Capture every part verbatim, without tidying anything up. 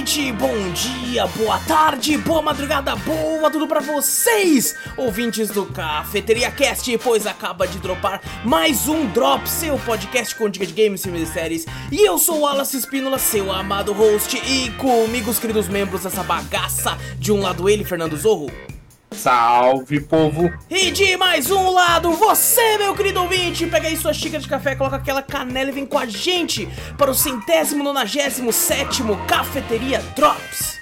noite, bom dia, boa tarde, boa madrugada, boa tudo pra vocês, ouvintes do Cafeteria Cast, pois acaba de dropar mais um Drop, seu podcast com dicas de games, filmes e séries. E eu sou o Wallace Espínola, seu amado host, e comigo os queridos membros dessa bagaça. De um lado ele, Fernando Zorro. Salve, povo! E de mais um lado, você, meu querido ouvinte, pega aí sua xícara de café, coloca aquela canela e vem com a gente para o centésimo nonagésimo sétimo Cafeteria Drops.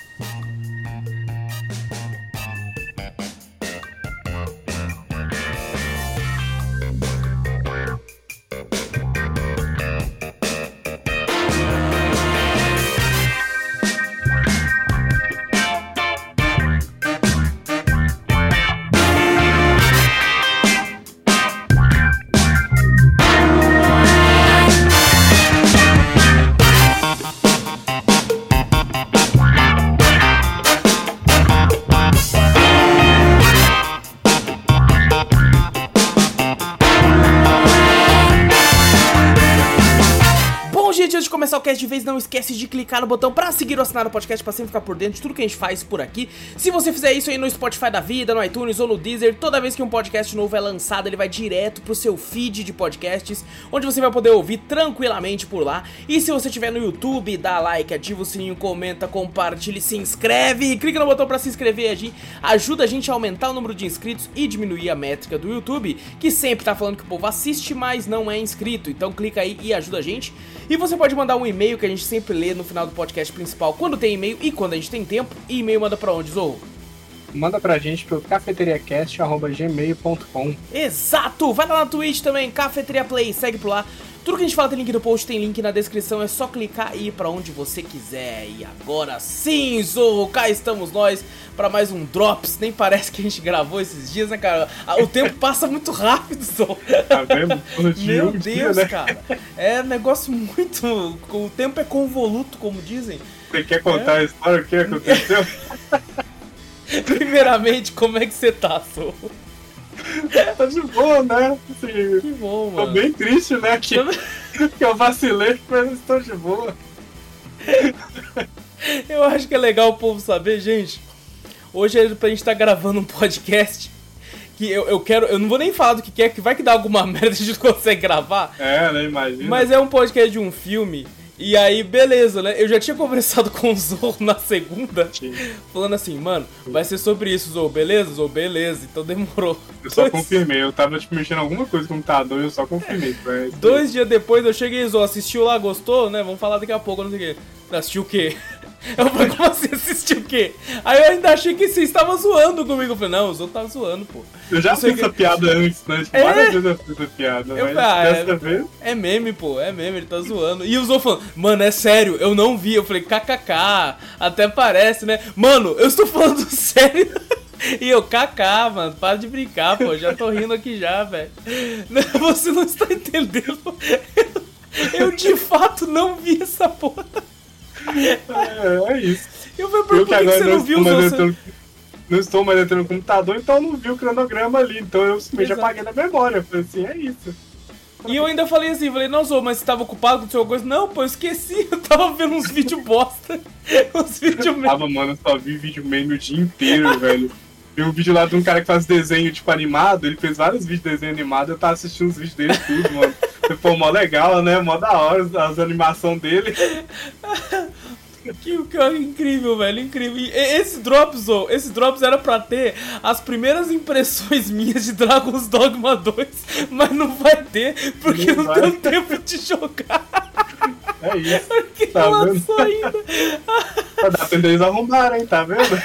Começar o cast de vez, não esquece de clicar no botão pra seguir ou assinar o podcast pra sempre ficar por dentro de tudo que a gente faz por aqui. Se você fizer isso aí no Spotify da vida, no iTunes ou no Deezer, toda vez que um podcast novo é lançado, ele vai direto pro seu feed de podcasts, onde você vai poder ouvir tranquilamente por lá. E se você estiver no YouTube, dá like, ativa o sininho, comenta, compartilha e se inscreve. Clica no botão pra se inscrever, ajuda a gente a aumentar o número de inscritos e diminuir a métrica do YouTube, que sempre tá falando que o povo assiste, mas não é inscrito. Então clica aí e ajuda a gente. E você pode mandar um e-mail que a gente sempre lê no final do podcast principal, quando tem e-mail e quando a gente tem tempo. E e-mail manda pra onde, Zorro? Manda pra gente pro cafeteriacast arroba gmail ponto com. Exato! Vai lá na Twitch também, Cafeteria Play, segue por lá. Tudo que a gente fala tem link no post, tem link na descrição, é só clicar e ir pra onde você quiser. E agora sim, Zorro, cá estamos nós pra mais um Drops. Nem parece que a gente gravou esses dias, né, cara? O tempo passa muito rápido, Zorro. Tá vendo? Meu Deus, dia, né? Cara. É um negócio muito... O tempo é convoluto, como dizem. Você quer contar é. a história? O que aconteceu? Primeiramente, como é que você tá, Zorro? Tá de boa, né? Assim, que bom, mano. Tô bem triste, né? Que, que eu vacilei, mas estou de boa. Eu acho que é legal o povo saber, gente. Hoje é pra gente estar tá gravando um podcast que eu, eu quero... Eu não vou nem falar do que que é, que vai que dá alguma merda e a gente consegue gravar. É, né? Imagina. Mas é um podcast de um filme. E aí, beleza, né? Eu já tinha conversado com o Zorro na segunda, Sim. falando assim, mano, vai ser sobre isso, Zorro, beleza? Zorro, beleza, então demorou. Eu só Dois... confirmei, eu tava tipo, mexendo alguma coisa no computador e eu só confirmei. Pra... Dois dias depois eu cheguei, Zorro, assistiu lá, gostou, né? Vamos falar daqui a pouco, não sei o quê. Assistiu o quê? Eu falei, como assim assistiu o quê? Aí eu ainda achei que você estava zoando comigo. Eu falei, não, o Zorro tá zoando, pô. Eu já fiz que... essa piada antes, né? Tipo, é... várias vezes eu fiz essa piada, eu mas ah, dessa é... vez... É meme, pô, é meme, ele tá zoando. E o Zorro falando, mano, é sério, eu não vi. Eu falei, kkk, até parece, né? Mano, eu estou falando sério. E eu, kkk, mano, para de brincar, pô, já tô rindo aqui já, velho. Você não está entendendo. Eu, eu de fato não vi essa porra. É, é isso. Eu falei, por, eu por que, que você não viu? Você... Entrando, não estou mais entrando no computador, então eu não vi o cronograma ali. Então eu simplesmente apaguei na memória. Eu falei assim, é isso. E eu ainda falei assim, falei, não, Zorro, mas você tava ocupado com alguma coisa? Não, pô, eu esqueci, eu tava vendo uns vídeos bosta. Uns vídeos meme. Tava, mano, eu só vi vídeo meme o dia inteiro, velho. Vi um vídeo lá de um cara que faz desenho, tipo, animado. Ele fez vários vídeos de desenho animado. Eu tava assistindo os vídeos dele e tudo, mano. Pô, mó legal, né? Mó da hora as animações dele. Que, que incrível, velho, incrível. E esse Drops, oh, esse Drops era pra ter as primeiras impressões minhas de Dragon's Dogma dois, mas não vai ter, porque não, não deu tempo de jogar. É isso. Porque tá não lançou ainda. Dá pra eles arrumarem, tá vendo?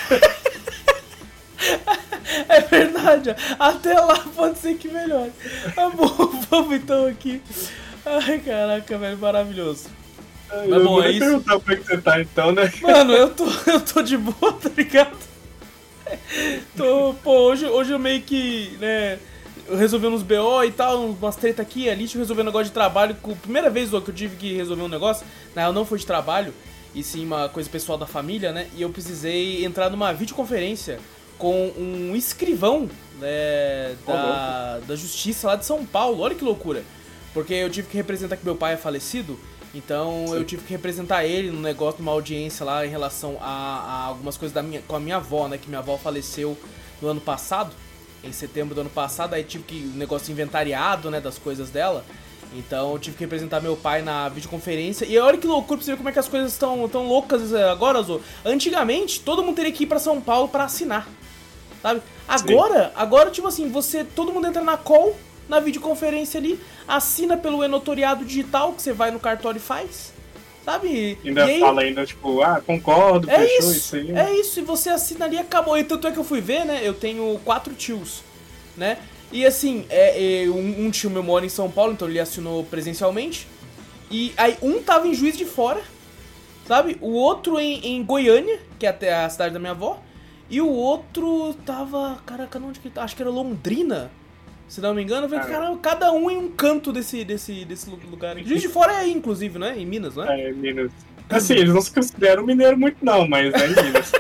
É verdade, até lá pode ser que melhore. Tá bom, vamos então aqui. Ai, caraca, velho, maravilhoso. Mas eu bom, vou é isso. Perguntar como é que você tá então, né? Mano, eu tô, eu tô de boa, tá ligado? Tô, pô, hoje, hoje eu meio que, né, resolvendo uns B O e tal, umas treta aqui e ali, deixa eu resolver um negócio de trabalho. Primeira vez ó, que eu tive que resolver um negócio, na real não foi de trabalho, e sim uma coisa pessoal da família, né? E eu precisei entrar numa videoconferência com um escrivão, né, da, da justiça lá de São Paulo. Olha que loucura. Porque eu tive que representar que meu pai é falecido Então Sim. eu tive que representar ele no negócio, numa audiência lá em relação a, a algumas coisas da minha, com a minha avó, né? Que minha avó faleceu no ano passado, em setembro do ano passado, aí tive que o negócio inventariado, né, das coisas dela. Então eu tive que representar meu pai na videoconferência. E olha que loucura pra você ver como é que as coisas estão tão loucas agora, Zô. Antigamente, todo mundo teria que ir pra São Paulo pra assinar, sabe? Agora, Sim. agora tipo assim, você, todo mundo entra na call, na videoconferência ali, assina pelo e-notoriado digital, que você vai no cartório e faz, sabe? Ainda e aí, fala ainda, tipo, ah, concordo, é fechou isso, isso aí. É isso, e você assina ali e acabou. E tanto é que eu fui ver, né, eu tenho quatro tios, né? E assim, é, é, um, um tio meu mora em São Paulo, então ele assinou presencialmente. E aí um tava em Juiz de Fora, sabe? O outro em, em Goiânia, que é até a cidade da minha avó. E o outro tava, caraca, onde que ele tá? Acho que era Londrina, se não me engano. Eu falei, caramba, cada um em um canto desse, desse, desse lugar. Juiz de Fora é aí, inclusive, né? Em Minas, não é? É, em Minas. Assim, eles não se consideram mineiro muito não, mas é em Minas.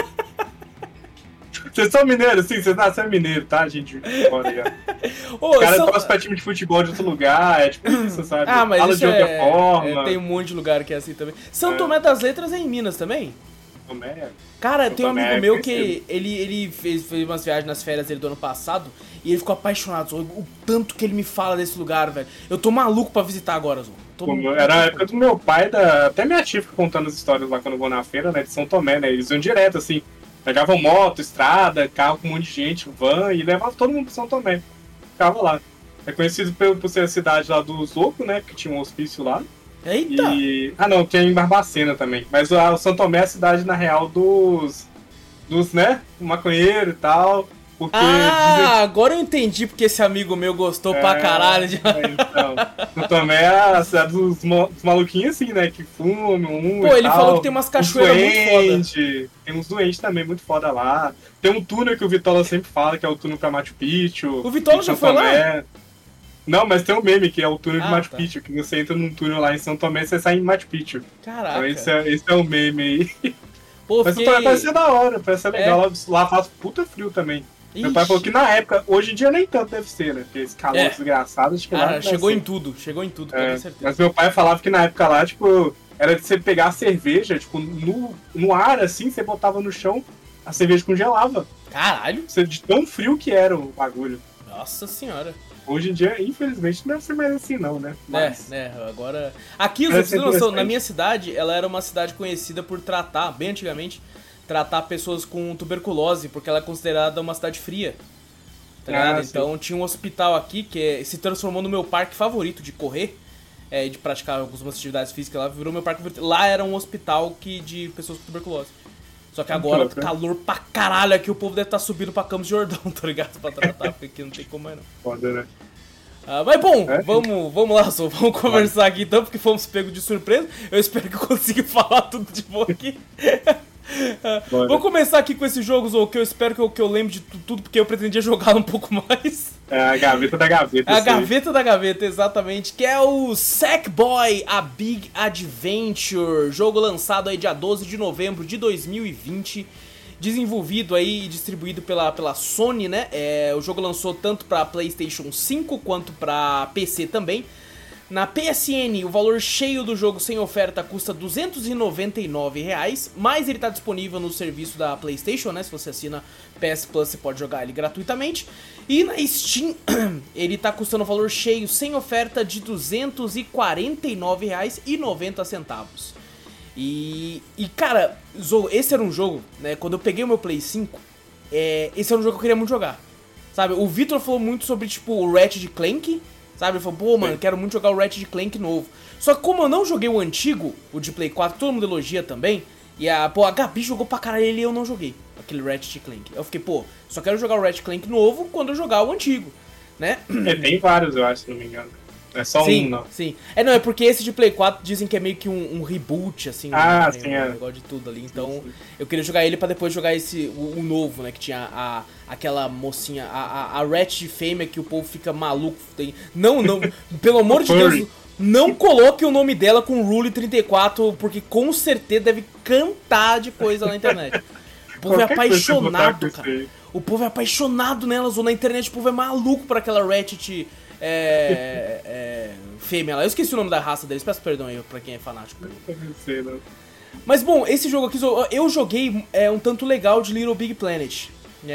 Vocês são mineiros, sim, vocês nasceram mineiro, tá, gente? Olha. O cara são... torce pra time de futebol de outro lugar, é tipo isso, sabe? Ah, mas Fala isso de outra é... forma. É, tem um monte de lugar que é assim também. São é. Tomé das Letras é em Minas também? Tomé? Cara, São tem um Tomé amigo é meu que ele, ele fez, fez umas viagens nas férias dele do ano passado e ele ficou apaixonado, Zô, o tanto que ele me fala desse lugar, velho. Eu tô maluco pra visitar agora, Zô. Tô Pô, era a época do meu pai, da... até minha tia fica contando as histórias lá quando eu vou na feira, né, de São Tomé, né? Eles iam direto, assim. Pegavam moto, estrada, carro com um monte de gente, van, e levavam todo mundo pro São Tomé. Ficava lá. É conhecido por, por ser a cidade lá dos loucos, né? Que tinha um hospício lá. Eita! E... Ah, não, tem em Barbacena também. Mas o São Tomé é a cidade, na real, dos... Dos, né? Maconheiro e tal. Porque ah, dizem... agora eu entendi porque esse amigo meu gostou é, pra caralho. De... É, então. São Tomé é a cidade dos, dos maluquinhos assim, né? Que fumam, um Pô, ele tal. falou que tem umas cachoeiras muito foda. Tem uns doentes também muito foda lá. Tem um túnel que o Vitola sempre fala, que é o túnel pra Machu Picchu. O Vitola já foi Tomé. lá? Não, mas tem um meme que é o túnel ah, de Machu tá. Picchu, que você entra num túnel lá em São Tomé e você sai em Machu Picchu. Caraca. Então esse é, esse é o meme aí. Pô, mas fiquei... parece ser da hora, parece ser legal. É. Lá faz puta frio também. Ixi. Meu pai falou que na época, hoje em dia nem tanto deve ser, né? Porque esse calor é. desgraçado, acho que ah, lá chegou ser. em tudo, chegou em tudo, é, com certeza. Mas meu pai falava que na época lá, tipo, era de você pegar a cerveja, tipo, no, no ar, assim, você botava no chão, a cerveja congelava. Caralho! De tão frio que era o bagulho. Nossa senhora. Hoje em dia, infelizmente, não deve ser mais assim, não, né? Mas... É, né, agora... Aqui, vocês têm noção, na minha cidade, ela era uma cidade conhecida por tratar, bem antigamente, tratar pessoas com tuberculose, porque ela é considerada uma cidade fria. Tá ligado? Ah, então tinha um hospital aqui que é, se transformou no meu parque favorito de correr, é, de praticar algumas atividades físicas lá, virou meu parque favorito. Lá era um hospital que, de pessoas com tuberculose. Só que agora, que calor pra caralho aqui, o povo deve estar tá subindo pra Campos de Jordão, tá ligado? Pra tratar, porque aqui não tem como mais não. Foda, né? Ah, mas bom, é? vamos, vamos lá, Zô, vamos conversar aqui então, porque fomos pegos de surpresa. Eu espero que eu consiga falar tudo de boa aqui. Uh, vou começar aqui com esse jogo, Zô, que eu espero que eu, que eu lembre de tudo, porque eu pretendia jogá-lo um pouco mais. É a gaveta da gaveta. É a gaveta da gaveta, exatamente, que é o Sackboy: A Big Adventure, jogo lançado aí dia doze de novembro de dois mil e vinte, desenvolvido aí e distribuído pela, pela Sony, né? É, o jogo lançou tanto pra PlayStation cinco quanto pra P C também. Na P S N, o valor cheio do jogo sem oferta custa duzentos e noventa e nove reais, mas ele está disponível no serviço da PlayStation, né? Se você assina P S Plus, você pode jogar ele gratuitamente. E na Steam, ele está custando o valor cheio sem oferta de duzentos e quarenta e nove reais e noventa centavos. E, e cara, Zou, esse era um jogo, né? Quando eu peguei o meu Play cinco, é, esse era um jogo que eu queria muito jogar. Sabe, o Vitor falou muito sobre, tipo, o Ratchet Clank. Sabe, ele falou, pô, mano, quero muito jogar o Ratchet Clank novo. Só que como eu não joguei o antigo, o de Play quatro, todo mundo elogia também. E a, pô, a Gabi jogou pra caralho ele e eu não joguei aquele Ratchet Clank. Eu fiquei, pô, só quero jogar o Ratchet Clank novo quando eu jogar o antigo, né? É, tem vários, eu acho, se não me engano. É só sim, um, não. Sim, é, não, é porque esse de Play quatro dizem que é meio que um, um reboot, assim. Ah, um, sim, um é. negócio de tudo ali. Então, sim, sim. Eu queria jogar ele pra depois jogar esse, o, o novo, né? Que tinha a, aquela mocinha, a, a, a Ratchet fêmea que o povo fica maluco. Tem... Não, não, pelo amor de Deus, não coloque o nome dela com Rule trinta e quatro, porque com certeza deve cantar de coisa na internet. O povo é apaixonado, cara. O povo é apaixonado nelas, ou na internet o povo é maluco por aquela Ratchet é, é, fêmea lá. Eu esqueci o nome da raça deles, peço perdão aí pra quem é fanático. Não sei, não. Mas bom, esse jogo aqui, eu joguei é, um tanto legal de Little Big Planet.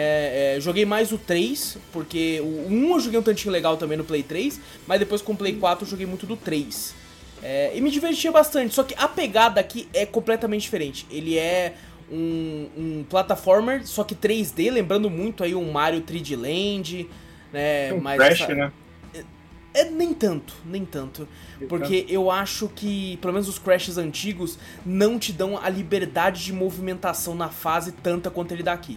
É, é, joguei mais o três, porque o um eu joguei um tantinho legal também no Play três, mas depois com o Play quatro eu joguei muito do três. É, e me divertia bastante, só que a pegada aqui é completamente diferente. Ele é um, um plataformer, só que três D, lembrando muito aí um Mario três D Land, né? Um mas Crash, essa... né? É, nem tanto, nem tanto. Porque eu acho que, pelo menos os Crashes antigos, não te dão a liberdade de movimentação na fase tanta quanto ele dá aqui.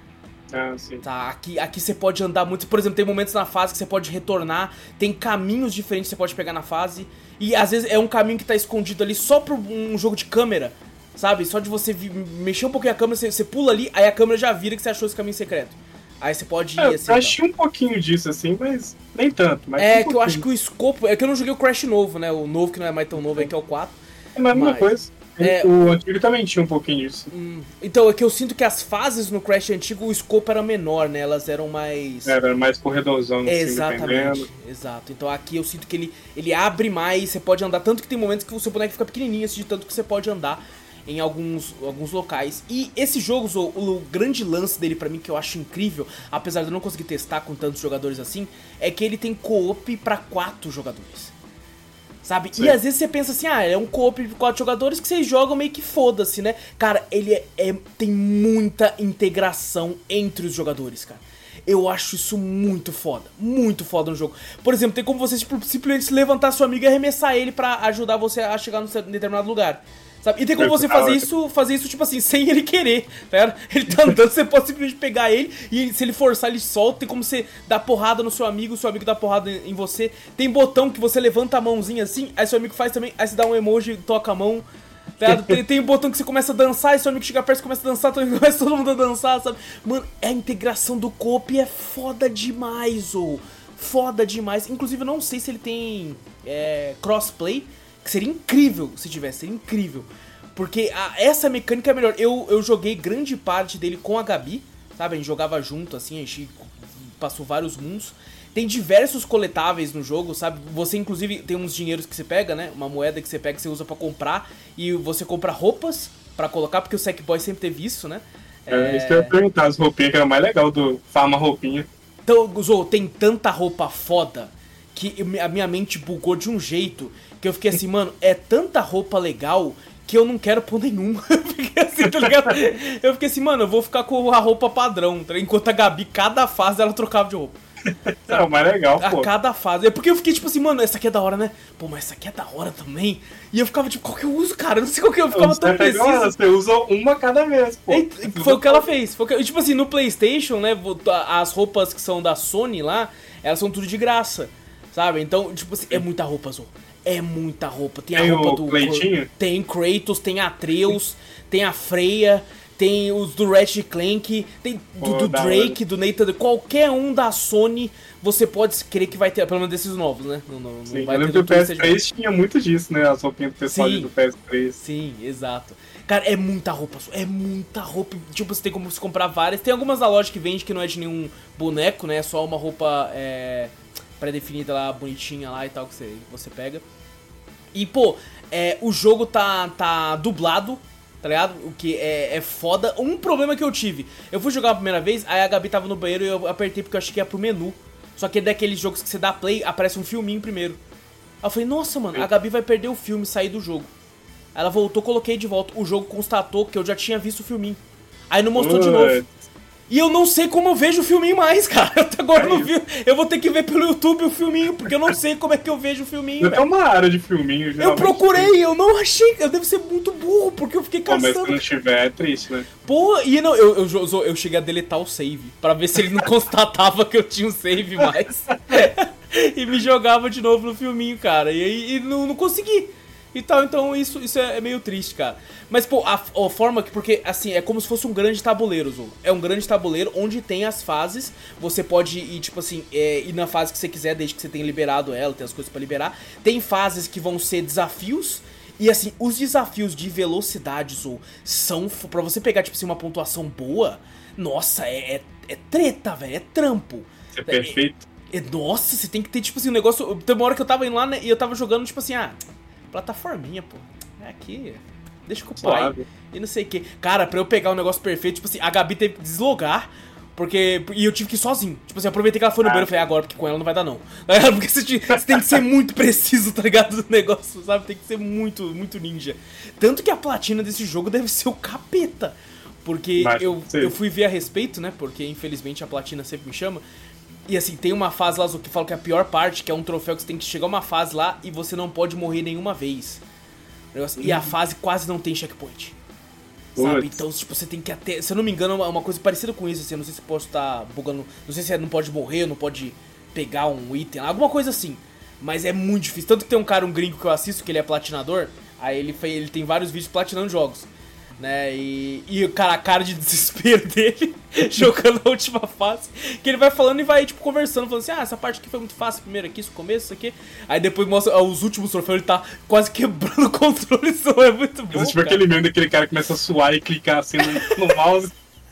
Ah, sim. Tá, aqui, aqui você pode andar muito. Por exemplo, tem momentos na fase que você pode retornar, tem caminhos diferentes que você pode pegar na fase. E às vezes é um caminho que tá escondido ali só por um jogo de câmera, sabe? Só de você vi, mexer um pouquinho a câmera, você, você pula ali, aí a câmera já vira que você achou esse caminho secreto. Aí você pode ir é, assim. Eu achei então. um pouquinho disso assim, mas nem tanto. Mas é um que eu acho que o escopo. É que eu não joguei o Crash novo, né? O novo que não é mais tão novo aí, que é o quatro. É a mesma mas... coisa. É, o antigo também tinha um pouquinho disso. Hum, então, é que eu sinto que as fases no Crash antigo, o escopo era menor, né? Elas eram mais... Era mais corredorzão, assim, exatamente, exato. Então aqui eu sinto que ele, ele abre mais, você pode andar, tanto que tem momentos que o seu boneco fica pequenininho, assim, de tanto que você pode andar em alguns, alguns locais. E esse jogo, o, o grande lance dele pra mim, que eu acho incrível, apesar de eu não conseguir testar com tantos jogadores assim, é que ele tem co-op pra quatro jogadores. Sabe? Sim. E às vezes você pensa assim, ah, é um co-op de quatro jogadores que vocês jogam meio que foda-se, né? Cara, ele é, é, tem muita integração entre os jogadores, cara. Eu acho isso muito foda, muito foda no jogo. Por exemplo, tem como você tipo, simplesmente levantar seu amigo e arremessar ele pra ajudar você a chegar num determinado lugar. Sabe? E tem como você fazer isso, fazer isso, tipo assim, sem ele querer, tá? Ele tá andando, você pode simplesmente pegar ele e se ele forçar, ele solta. Tem como você dar porrada no seu amigo, o seu amigo dá porrada em você. Tem botão que você levanta a mãozinha assim, aí seu amigo faz também, aí você dá um emoji e toca a mão. Tá? Tem, tem um botão que você começa a dançar, aí seu amigo chega perto e começa a dançar, começa todo mundo a dançar, sabe? Mano, a integração do co-op é foda demais, ô. Foda demais. Inclusive, eu não sei se ele tem é, crossplay, que seria incrível se tivesse, seria incrível. Porque a, essa mecânica é melhor. Eu, eu joguei grande parte dele com a Gabi, sabe? A gente jogava junto, assim, a gente passou vários mundos. Tem diversos coletáveis no jogo, sabe? Você, inclusive, tem uns dinheiros que você pega, né? Uma moeda que você pega, que você usa pra comprar. E você compra roupas pra colocar, porque o Sackboy sempre teve isso, né? É, isso que eu ia perguntar, as roupinhas, que era o mais legal do Farma Roupinha. Então, Zou, tem tanta roupa foda que a minha mente bugou de um jeito que eu fiquei assim, mano, é tanta roupa legal que eu não quero pôr nenhuma. Eu fiquei assim, tá ligado? Eu fiquei assim, mano, eu vou ficar com a roupa padrão, tá? Enquanto a Gabi, cada fase, ela trocava de roupa. É o mais legal, pô. A cada fase. É porque eu fiquei tipo assim, mano, essa aqui é da hora, né? Pô, mas essa aqui é da hora também. E eu ficava tipo, qual que eu uso, cara? Eu não sei qual que eu ficava você tão preciso. Você usa uma cada vez, pô. E, foi o que ela fez. Foi o que, tipo assim, no PlayStation, né? As roupas que são da Sony lá, elas são tudo de graça, sabe? Então, tipo assim, é muita roupa, Zou. É muita roupa. Tem, tem a roupa o do. Cleitinho? Tem Kratos, tem Atreus, tem a Freya, tem os do Ratchet Clank, tem do, Pô, do Drake, hora. do Nathan. Qualquer um da Sony, você pode crer que vai ter, pelo menos desses novos, né? Não, não, Sim, não vai eu ter lembro que o do P S três tinha muito disso, né? As roupinhas do pessoal Sim. do P S três. Sim, exato. Cara, é muita roupa, é muita roupa. Tipo, você tem como se comprar várias. Tem algumas na loja que vende que não é de nenhum boneco, né? É só uma roupa é, pré-definida lá, bonitinha lá e tal, que você, você pega. E, pô, é, o jogo tá, tá dublado, tá ligado? O que é, é foda. Um problema que eu tive, eu fui jogar a primeira vez, aí a Gabi tava no banheiro e eu apertei porque eu achei que ia pro menu. Só que é daqueles jogos que você dá play, aparece um filminho primeiro. Aí eu falei, nossa, mano, a Gabi vai perder o filme e sair do jogo. Aí ela voltou, coloquei de volta. O jogo constatou que eu já tinha visto o filminho. Aí não mostrou de novo. E eu não sei como eu vejo o filminho mais, cara. Até agora eu não vi. Eu vou ter que ver pelo YouTube o filminho, porque eu não sei como é que eu vejo o filminho. É uma área de filminho, já. Eu procurei, eu não achei. Eu devo ser muito burro, porque eu fiquei caçando. Pô, mas se não tiver, é triste, né? Pô, e não, eu, eu, eu, eu cheguei a deletar o save, pra ver se ele não constatava que eu tinha um save mais. E me jogava de novo no filminho, cara. E aí não, não consegui. E tal, então isso, isso é meio triste, cara. Mas, pô, a, a forma que... Porque, assim, é como se fosse um grande tabuleiro, Zou. É um grande tabuleiro onde tem as fases. Você pode ir, tipo assim, é, ir na fase que você quiser, desde que você tenha liberado ela, tem as coisas pra liberar. Tem fases que vão ser desafios. E, assim, os desafios de velocidade, Zou, são... Pra você pegar, tipo assim, uma pontuação boa... Nossa, é, é é treta, velho, é trampo. Isso é perfeito. É, é, nossa, você tem que ter, tipo assim, um negócio... Tem uma hora que eu tava indo lá, né, e eu tava jogando, tipo assim, ah, plataforminha, pô. É aqui, deixa com o pai. Suave. E não sei o que. Cara, pra eu pegar um negócio perfeito, tipo assim, a Gabi teve que deslogar, porque... E eu tive que ir sozinho. Tipo assim, eu aproveitei que ela foi no Ah. banheiro, eu falei, agora, porque com ela não vai dar, não. Porque você, te- você tem que ser muito preciso, tá ligado, do negócio, sabe? Tem que ser muito, muito ninja. Tanto que a platina desse jogo deve ser o capeta. Porque Mas, eu, sim. eu fui ver a respeito, né? Porque, infelizmente, a platina sempre me chama. E assim, tem uma fase lá que fala que é a pior parte, que é um troféu que você tem que chegar a uma fase lá e você não pode morrer nenhuma vez. Negócio- E a fase quase não tem checkpoint. Sabe? Putz. Então, tipo, você tem que até... Se eu não me engano, é uma- uma coisa parecida com isso, assim. Eu não sei se posso estar bugando... Não sei se é, não pode morrer, não pode pegar um item, alguma coisa assim. Mas é muito difícil. Tanto que tem um cara, um gringo que eu assisto, que ele é platinador. Aí ele, foi, ele tem vários vídeos platinando jogos. Né? E, e cara, a cara de desespero dele jogando a última fase. Que ele vai falando e vai, tipo, conversando, falando assim: ah, essa parte aqui foi muito fácil primeiro aqui, isso começo, isso aqui. Aí depois mostra ah, os últimos troféus, ele tá quase quebrando o controle, isso é muito bom. Mas, tipo cara. aquele meme daquele cara que começa a suar e clicar assim no, no mouse.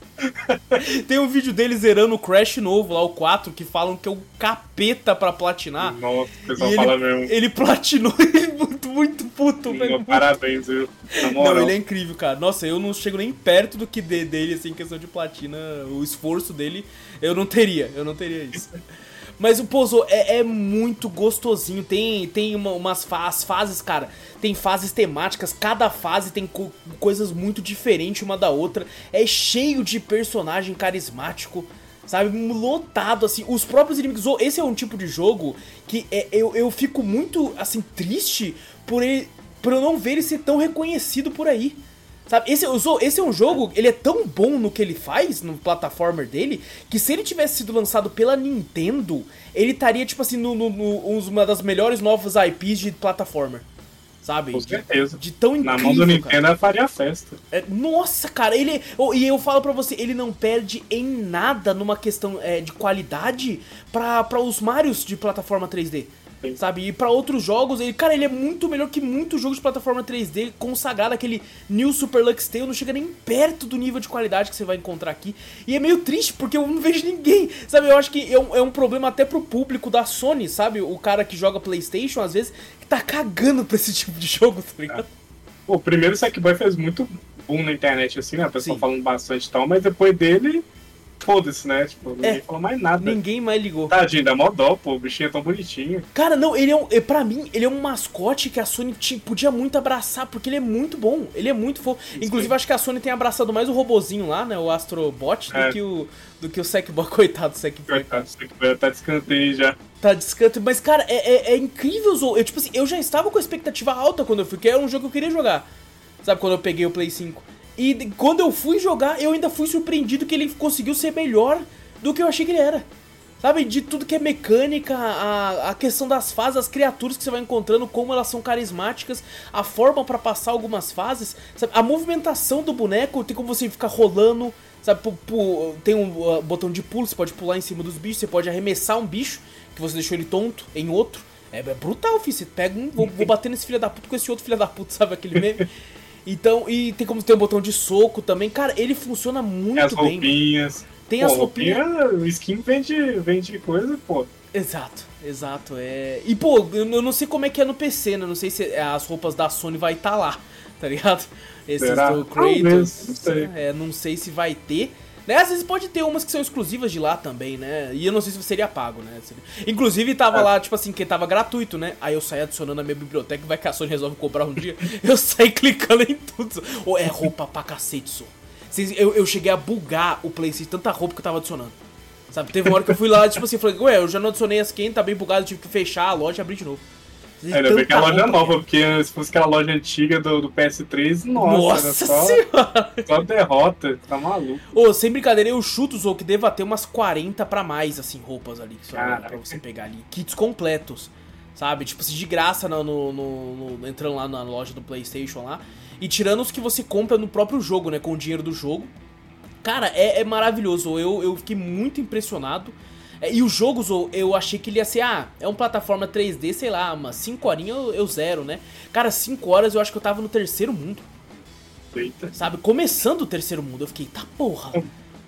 Tem um vídeo dele zerando o Crash novo, lá o quatro, que falam que é um capeta pra platinar. Nossa, o pessoal E fala ele, mesmo. ele platinou ele muito, muito puto, velho. Não, muito- parabéns, viu? Na moral. Não, ele é incrível, cara. Nossa, eu não chego nem perto do que de- dele, assim, em questão de platina. O esforço dele, eu não teria, eu não teria isso. Mas o Pozo é, é muito gostosinho. Tem, tem uma- umas fa as fases, cara. Tem fases temáticas. Cada fase tem co coisas muito diferentes uma da outra. É cheio de personagem carismático. Sabe? Lotado, assim. Os próprios inimigos. oh, Esse é um tipo de jogo que é, eu, eu fico muito, assim, triste por, ele, por eu não ver ele ser tão reconhecido por aí. Sabe, esse, esse é um jogo, ele é tão bom no que ele faz, no platformer dele, que se ele tivesse sido lançado pela Nintendo, ele estaria, tipo assim, no, no, no, uma das melhores novas I Ps de platformer. Sabe? Com certeza. De, de tão incrível, Na mão do Nintendo cara. eu faria festa. É, nossa, cara, ele... oh, e eu falo pra você, ele não perde em nada numa questão é, de qualidade pra, pra os Marios de plataforma três D. Sim. Sabe? E pra outros jogos, ele, cara, ele é muito melhor que muitos jogos de plataforma três D consagrado, aquele New Super Lux Tale, não chega nem perto do nível de qualidade que você vai encontrar aqui. E é meio triste, porque eu não vejo ninguém, sabe? Eu acho que é um, é um problema até pro público da Sony, sabe? O cara que joga PlayStation, às vezes, que tá cagando pra esse tipo de jogo, tá ligado? Pô, o primeiro Sackboy fez muito boom na internet, assim, né? O pessoal Sim. falando bastante e tal, mas depois dele, foda-se, né? Tipo, ninguém É. falou mais nada. Ninguém mais ligou. Tadinho, dá mó dó, pô, o bichinho é tão bonitinho. Cara, não, ele é um. é, Pra mim, ele é um mascote que a Sony tinha- podia muito abraçar, porque ele é muito bom, ele é muito fofo. Inclusive, aí. acho que a Sony tem abraçado mais o robozinho lá, né? O Astrobot, É. do que o. Do que o Sackboy, coitado do Sackboy. Coitado, o Sackboy tá de escanteio já. Tá descanto, mas cara, é, é, é incrível, Zou. Eu, tipo assim, eu já estava com a expectativa alta quando eu fui, que era um jogo que eu queria jogar. Sabe, quando eu peguei o Play cinco. E de- quando eu fui jogar, eu ainda fui surpreendido que ele conseguiu ser melhor do que eu achei que ele era. Sabe, de tudo que é mecânica, a, a questão das fases, as criaturas que você vai encontrando, como elas são carismáticas, a forma pra passar algumas fases, sabe, a movimentação do boneco, tem como você ficar rolando, sabe, pu- pu- tem um uh, botão de pulo, você pode pular em cima dos bichos, você pode arremessar um bicho, que você deixou ele tonto, em outro. É, é brutal, filho, você pega um, vou, vou bater nesse filho da puta com esse outro filho da puta, sabe, aquele meme? Então, e tem como ter um botão de soco também, cara, ele funciona muito Tem as bem. roupinhas. Tem Pô, as roupinhas. roupinha, o skin vende, vende coisa, pô. Exato, exato. É... E pô, eu eu não sei como é que é no P C, né? Não sei se as roupas da Sony vai estar lá, tá ligado? Esses Será? do Talvez, Kratos. não sei. É, não sei se vai ter. Né? Às vezes pode ter umas que são exclusivas de lá também, né? E eu não sei se seria pago, né? Seria- Inclusive tava É. lá, tipo assim, que tava gratuito, né? Aí eu saí adicionando a minha biblioteca, vai que a Sony resolve cobrar um dia. Eu saí clicando em tudo. Ou é roupa pra cacete, só. Vocês- Eu, eu cheguei a bugar o PlayStation, tanta roupa que eu tava adicionando. Sabe, teve uma hora que eu fui lá, tipo assim, falei, ué, eu já não adicionei as quem, tá bem bugado, eu tive que fechar a loja e abrir de novo. De Ainda bem que a tanta loja é roupa nova, que porque se fosse aquela loja antiga do, do P S três, nossa, Nossa era só, senhora! só derrota, tá maluco. Ô, sem brincadeira, eu chuto, Zou, que deva ter umas quarenta pra mais, assim, roupas ali, só Caraca. pra você pegar ali. Kits completos, sabe? Tipo, assim, de graça no, no- no- no- entrando lá na loja do PlayStation lá. E tirando os que você compra no próprio jogo, né, com o dinheiro do jogo. Cara, é, é maravilhoso, eu, eu fiquei muito impressionado. É, e o jogo, Zou, eu achei que ele ia ser, ah, é uma plataforma três D, sei lá, umas cinco horinhas eu, eu zero, né? Cara, cinco horas eu acho que eu tava no terceiro mundo. Eita. Sabe, começando o terceiro mundo, eu fiquei, tá porra.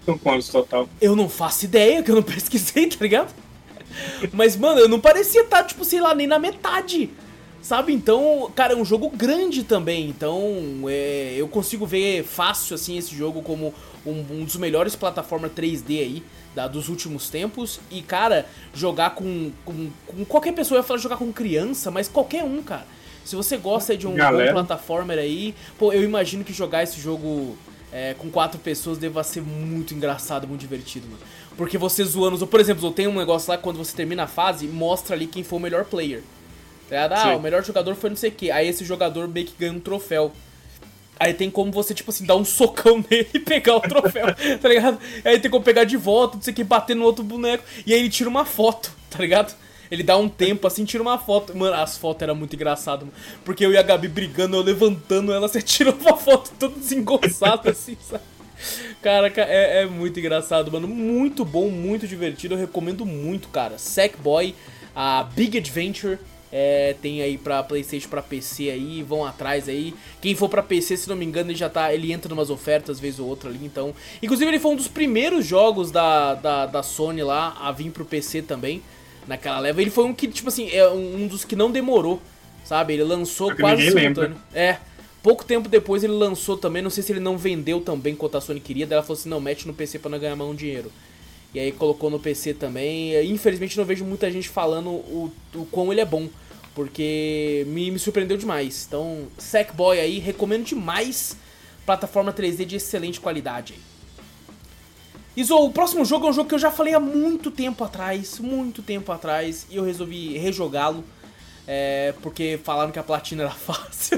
São quantos total? Eu não faço ideia, que eu não pesquisei, tá ligado? Mas, mano, eu não parecia estar, tipo, sei lá, nem na metade, sabe? Então, cara, é um jogo grande também. Então, é, eu consigo ver fácil, assim, esse jogo como um, um dos melhores plataformas três D aí da, dos últimos tempos. E, cara, jogar com, com, com qualquer pessoa, eu ia falar jogar com criança, mas qualquer um, cara. Se você gosta de um Galera. bom plataformer aí, pô, eu imagino que jogar esse jogo é, com quatro pessoas deva ser muito engraçado, muito divertido, mano. Porque você zoando, por exemplo, tem um negócio lá que quando você termina a fase, mostra ali quem foi o melhor player. Tá? Ah, Sim. o melhor jogador foi não sei o que. Aí esse jogador meio que ganha um troféu. Aí tem como você, tipo assim, dar um socão nele e pegar o troféu, tá ligado? Aí tem como pegar de volta, não sei o que, bater no outro boneco. E aí ele tira uma foto, tá ligado? Ele dá um tempo assim, tira uma foto. Mano, as fotos eram muito engraçadas, mano. Porque eu e a Gabi brigando, eu levantando ela, você tirou uma foto toda desengonçada assim, sabe? Cara, é, é muito engraçado, mano. Muito bom, muito divertido. Eu recomendo muito, cara. Sackboy, a Big Adventure. É, tem aí pra PlayStation, pra P C aí, vão atrás aí. Quem for pra P C, se não me engano, ele já tá. Ele entra numas ofertas, vez ou outra ali, então. Inclusive, ele foi um dos primeiros jogos da, da, da Sony lá a vir pro P C também. Naquela leva. Ele foi um que, tipo assim, é um dos que não demorou, sabe? Ele lançou Porque quase ninguém simultâneo. É. Pouco tempo depois ele lançou também, não sei se ele não vendeu também quanto a Sony queria, daí ela falou assim, não, mete no P C pra não ganhar mais um dinheiro. E aí colocou no P C também, infelizmente não vejo muita gente falando o, o quão ele é bom, porque me, me surpreendeu demais. Então, Sackboy aí, recomendo demais, plataforma três D de excelente qualidade aí. Iso, o próximo jogo é um jogo que eu já falei há muito tempo atrás, muito tempo atrás, e eu resolvi rejogá-lo. É, porque falaram que a platina era fácil.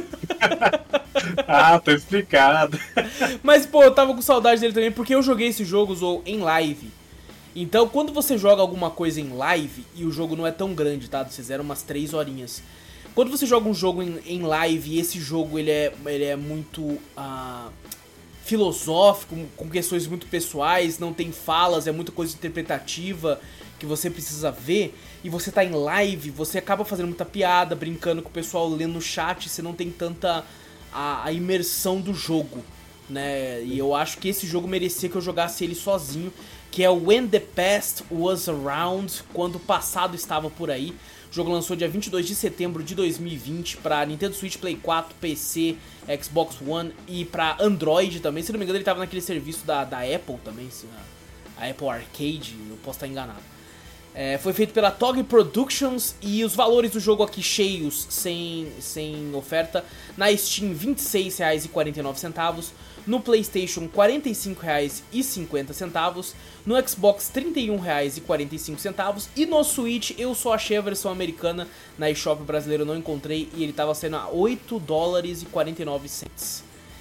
Ah, tá explicado. Mas, pô, eu tava com saudade dele também, porque eu joguei esse jogo Zou, em live. Então, quando você joga alguma coisa em live, e o jogo não é tão grande, tá? Vocês eram umas três horinhas. Quando você joga um jogo em, em live, e esse jogo ele é, ele é muito uh, filosófico, com questões muito pessoais, não tem falas, é muita coisa interpretativa que você precisa ver, e você tá em live, você acaba fazendo muita piada, brincando com o pessoal, lendo no chat, você não tem tanta a, a imersão do jogo, né? E eu acho que esse jogo merecia que eu jogasse ele sozinho, que é o When the Past Was Around, quando o passado estava por aí. O jogo lançou dia vinte e dois de setembro de dois mil e vinte para Nintendo Switch, Play quatro, P C, Xbox One e para Android também. Se não me engano, ele estava naquele serviço da, da Apple também, a Apple Arcade, eu posso estar enganado. É, foi feito pela T O G Productions e os valores do jogo aqui cheios, sem, sem oferta. Na Steam, vinte e seis reais e quarenta e nove centavos. No PlayStation, quarenta e cinco reais e cinquenta centavos. No Xbox, trinta e um reais e quarenta e cinco centavos. E no Switch, eu só achei a versão americana. Na eShop brasileiro eu não encontrei e ele estava sendo a oito dólares e quarenta e nove centavos.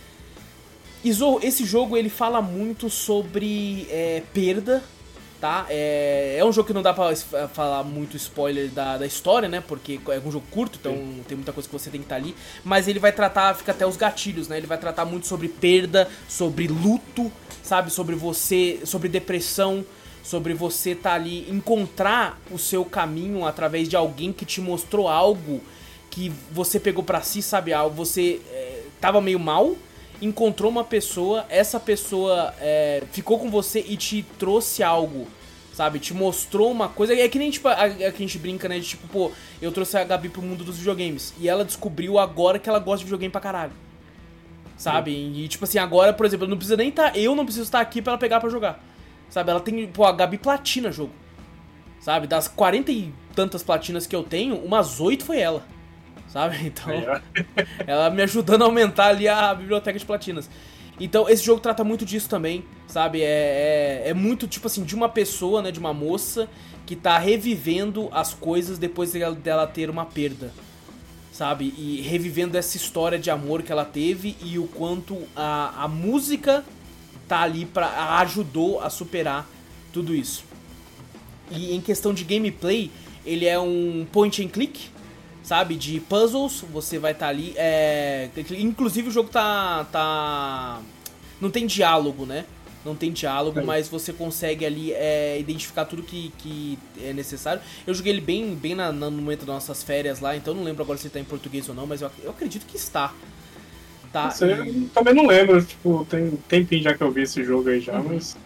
Iso, esse jogo ele fala muito sobre é, perda. Tá? É, é um jogo que não dá pra falar muito spoiler da, da história, né? Porque é um jogo curto, então Sim. tem muita coisa que você tem que estar ali. Mas ele vai tratar, fica até os gatilhos, né? Ele vai tratar muito sobre perda, sobre luto, sabe? Sobre você, sobre depressão, sobre você tá ali, encontrar o seu caminho através de alguém que te mostrou algo que você pegou pra si, sabe? Algo, você é, tava meio mal, encontrou uma pessoa, essa pessoa é, ficou com você e te trouxe algo, sabe? Te mostrou uma coisa. É que nem tipo, a, a, a que a gente brinca, né? De tipo, pô, eu trouxe a Gabi pro mundo dos videogames e ela descobriu agora que ela gosta de videogame pra caralho, sabe? Sim. E tipo assim, agora, por exemplo, eu não preciso nem tá, eu não preciso estar aqui pra ela pegar pra jogar, sabe? Ela tem, pô, a Gabi platina jogo, sabe? Das quarenta e tantas platinas que eu tenho, umas oito foi ela, sabe? Então, ela me ajudando a aumentar ali a biblioteca de platinas. Então, esse jogo trata muito disso também, sabe? É, é, é muito, tipo assim, de uma pessoa, né? De uma moça que tá revivendo as coisas depois dela, dela ter uma perda, sabe? E revivendo essa história de amor que ela teve e o quanto a, a música tá ali pra... A ajudou a superar tudo isso. E em questão de gameplay, ele é um point and click, sabe, de puzzles, você vai estar tá ali, é... inclusive o jogo tá, tá... não tem diálogo, né, não tem diálogo, é. Mas você consegue ali é, identificar tudo que, que é necessário. Eu joguei ele bem, bem na, no momento das nossas férias lá, então não lembro agora se ele tá em português ou não, mas eu, eu acredito que está. Tá, Você, e... também não lembro, tipo, tem tempinho já que eu vi esse jogo aí já, uhum. mas...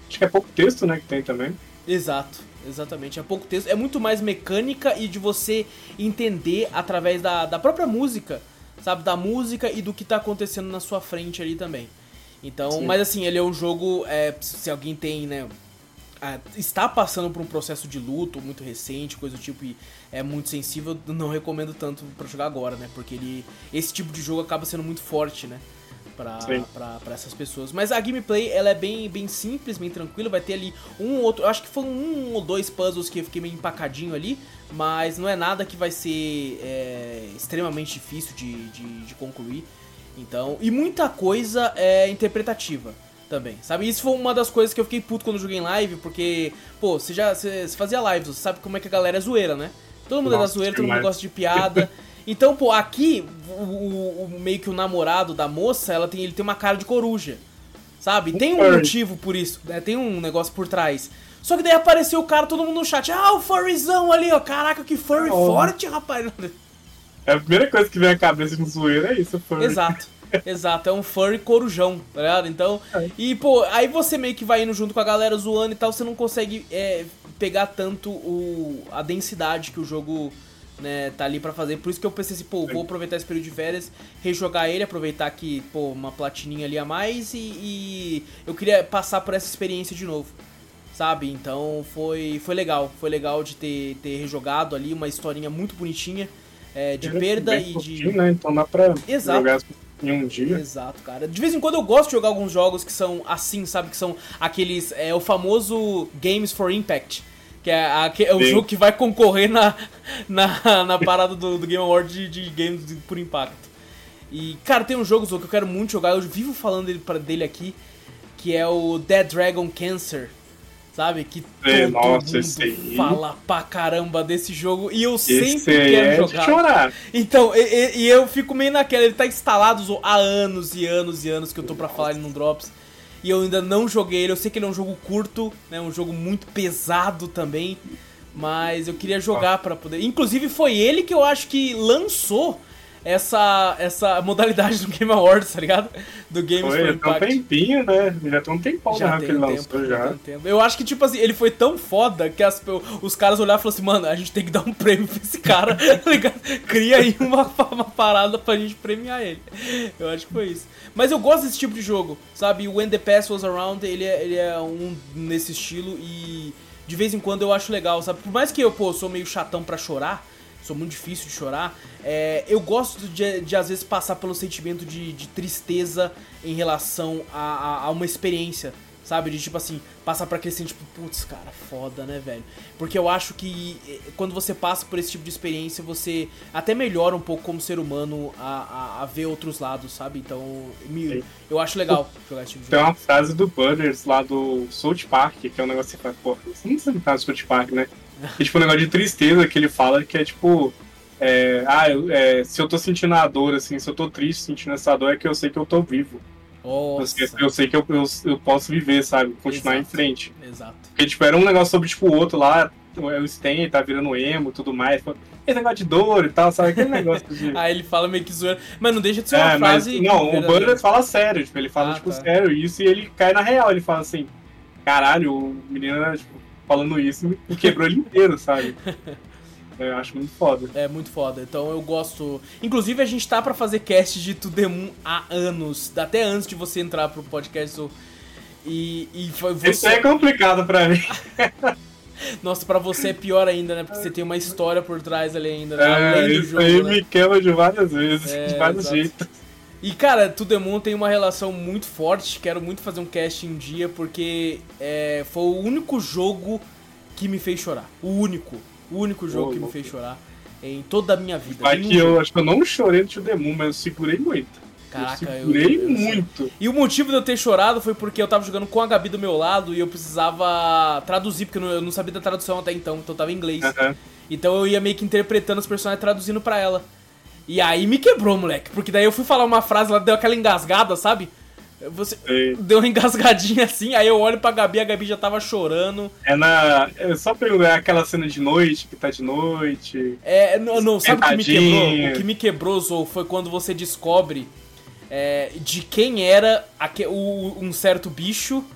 Acho que é pouco texto, né, que tem também. Exato, exatamente. É pouco texto. É muito mais mecânica e de você entender através da, da própria música, sabe? Da música e do que tá acontecendo na sua frente ali também. Então, Sim. mas assim, ele é um jogo, é, se alguém tem, né, está passando por um processo de luto muito recente, coisa do tipo, e é muito sensível, não recomendo tanto pra jogar agora, né? Porque ele, esse tipo de jogo acaba sendo muito forte, né? Pra, pra, pra essas pessoas. Mas a gameplay, ela é bem, bem simples, bem tranquila, vai ter ali um ou outro, eu acho que foi um ou dois puzzles que eu fiquei meio empacadinho ali, mas não é nada que vai ser é, extremamente difícil de, de, de concluir. Então, e muita coisa é interpretativa também, sabe? Isso foi uma das coisas que eu fiquei puto quando eu joguei em live, porque, pô, você já você, você fazia lives, você sabe como é que a galera é zoeira, né? Todo mundo Nossa, é da zoeira, todo mundo gosta de piada. Então, pô, aqui, o, o, o, meio que o namorado da moça, ela tem, ele tem uma cara de coruja, sabe? Tem um motivo por isso, né? Tem um negócio por trás. Só que daí apareceu o cara, todo mundo no chat, ah, o furryzão ali, ó, caraca, que furry oh. forte, rapaz. É a primeira coisa que vem à cabeça de um zoeiro é isso, furry. Exato, exato, é um furry corujão, tá ligado? Então, é. e pô, aí você meio que vai indo junto com a galera zoando e tal, você não consegue é, pegar tanto o, a densidade que o jogo, né, tá ali pra fazer. Por isso que eu pensei assim, pô, vou aproveitar esse período de férias, rejogar ele, aproveitar que, pô, uma platininha ali a mais e, e eu queria passar por essa experiência de novo, sabe? Então foi, foi legal, foi legal de ter, ter rejogado ali uma historinha muito bonitinha. É, de perda e de... né? Então dá pra Exato. jogar em um dia. Exato, cara. De vez em quando eu gosto de jogar alguns jogos que são assim, sabe? Que são aqueles... É o famoso Games for Impact. Que é, a, que é o jogo que vai concorrer na, na, na parada do, do Game Award de, de Games por Impacto. E, cara, tem um jogo que eu quero muito jogar. Eu vivo falando dele, pra, dele aqui. Que é o Dead Dragon Cancer. Sabe? Que é, todo nossa, mundo fala pra caramba desse jogo. E eu esse sempre quero é jogar. De chorar. Então, e, e, e eu fico meio naquela. Ele tá instalado há anos e anos e anos que eu tô pra falar ele no Drops. E eu ainda não joguei ele. Eu sei que ele é um jogo curto, né? Um jogo muito pesado também. Mas eu queria jogar pra poder... Inclusive foi ele que eu acho que lançou essa, essa modalidade do Game Awards, tá ligado? Do Games for Impact. Já tem um tempinho, né? Já tem um tempão já tem que ele um lançou tempo, já. já tem um tempo. Eu acho que, tipo assim, ele foi tão foda que as, os caras olharam e falaram assim, mano, a gente tem que dar um prêmio pra esse cara, tá ligado? Cria aí uma, uma parada pra gente premiar ele. Eu acho que foi isso. Mas eu gosto desse tipo de jogo, sabe? O When the Past Was Around, ele é, ele é um nesse estilo e de vez em quando eu acho legal, sabe? Por mais que eu, pô, sou meio chatão pra chorar, sou muito difícil de chorar, é, eu gosto de, de, às vezes, passar pelo sentimento de, de tristeza em relação a, a, a uma experiência, sabe? De, tipo assim, passar pra aquele sentimento, tipo, putz, cara, foda, né, velho? Porque eu acho que quando você passa por esse tipo de experiência, você até melhora um pouco como ser humano a, a, a ver outros lados, sabe? Então, me, eu acho legal jogar esse tipo de jogo. Tem uma frase do Butters lá do South Park, que é um negócio que você fala, pô, você não sabe falar do South Park, né? É tipo um negócio de tristeza que ele fala, que é tipo, é, ah, eu, é, se eu tô sentindo a dor, assim, se eu tô triste sentindo essa dor, é que eu sei que eu tô vivo. Nossa. Eu, eu sei que eu, eu, eu posso viver, sabe? Continuar Exato. Em frente. Exato. Porque, tipo, era um negócio sobre, tipo, o outro lá, o Stan tá virando emo e tudo mais. Esse negócio de dor e tal, sabe? Aquele negócio de... Aí ele fala meio que zoeira. Mas não deixa de ser uma é, frase... Mas, não, o Butters fala sério, tipo, ele fala, ah, tipo, tá. sério isso e ele cai na real. Ele fala assim, caralho, o menino era, tipo, falando isso me quebrou ele inteiro, sabe? Eu acho muito foda. É muito foda, então eu gosto... Inclusive a gente tá pra fazer cast de To The Moon há anos, até antes de você entrar pro podcast. E, e foi você... Isso é complicado pra mim. Nossa, pra você é pior ainda, né? Porque você tem uma história por trás ali ainda, né? É, Além do isso jogo, aí né? me quebra de várias vezes, É, de vários exato. jeitos. E cara, To The Moon tem uma relação muito forte, quero muito fazer um cast um dia, porque é, foi o único jogo que me fez chorar. O único. O único jogo oh, que me louco. fez chorar em toda a minha vida. Aqui eu acho que eu não chorei no To The Moon, mas eu segurei muito. Caraca, eu segurei eu, eu, eu muito. E o motivo de eu ter chorado foi porque eu tava jogando com a Gabi do meu lado e eu precisava traduzir, porque eu não, eu não sabia da tradução até então, então eu tava em inglês. Uh-huh. Então eu ia meio que interpretando os personagens, traduzindo pra ela. E aí me quebrou, moleque, porque daí eu fui falar uma frase, ela deu aquela engasgada, sabe? Você Sei. Deu uma engasgadinha assim, aí eu olho pra Gabi, a Gabi já tava chorando. É na... É só perguntar, é aquela cena de noite, que tá de noite... É, não, não sabe o que me quebrou? Sentadinha. O que me quebrou, Zou, foi quando você descobre é, de quem era aque- o- um certo bicho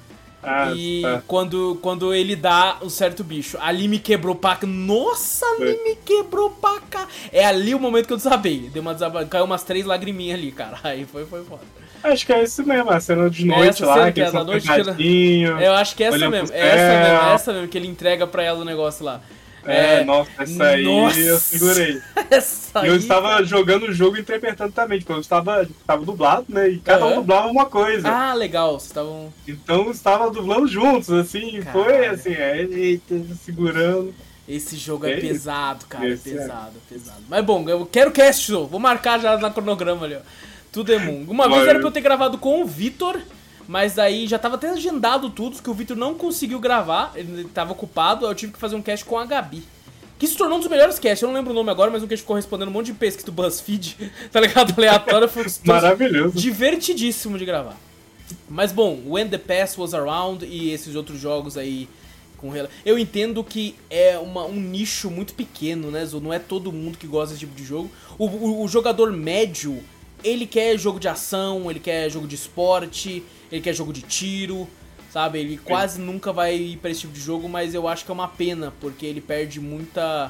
Ah, e tá. quando, quando ele dá um certo bicho. Ali me quebrou pra... Nossa, ali Foi. me quebrou pra cá. É ali o momento que eu desabei. Deu uma desaba... Caiu umas três lagriminhas ali, cara. Aí foi, foi foda. Acho que é isso mesmo, a cena de noite Essa lá, cena que eles que é são da noite que ela- sentadinhos. Eu acho que é essa olhando mesmo. pro É essa mesmo, céu. é essa mesmo, que ele entrega pra ela o negócio lá. É, nossa, essa aí nossa. eu segurei. Essa E eu aí, estava cara. jogando o jogo interpretando também, tipo, eu estava, estava dublado, né? E cada um Aham. dublava uma coisa. Ah, legal. Vocês estavam... Então estava dublando juntos, assim, foi Caralho. assim, é, eita, segurando. Esse jogo é, É isso. pesado, cara. Esse é. pesado, pesado. Mas bom, eu quero cast, Zo. Vou marcar já na cronograma ali, ó. Tudo é Moon. Uma vez Valeu. era pra eu ter gravado com o Vitor, mas daí já tava até agendado tudo, que o Vitor não conseguiu gravar, ele tava ocupado, eu tive que fazer um cast com a Gabi. Que se tornou um dos melhores casts, eu não lembro o nome agora, mas um cast ficou respondendo um monte de pesquisa do BuzzFeed, tá ligado? Aleatório, foi Maravilhoso. divertidíssimo de gravar. Mas bom, When the Past Was Around e esses outros jogos aí com rela- eu entendo que é uma, um nicho muito pequeno, né, Zo? Não é todo mundo que gosta desse tipo de jogo. O, o, o jogador médio, ele quer jogo de ação, ele quer jogo de esporte, ele quer jogo de tiro, sabe? Ele quase nunca vai ir pra esse tipo de jogo, mas eu acho que é uma pena, porque ele perde muita...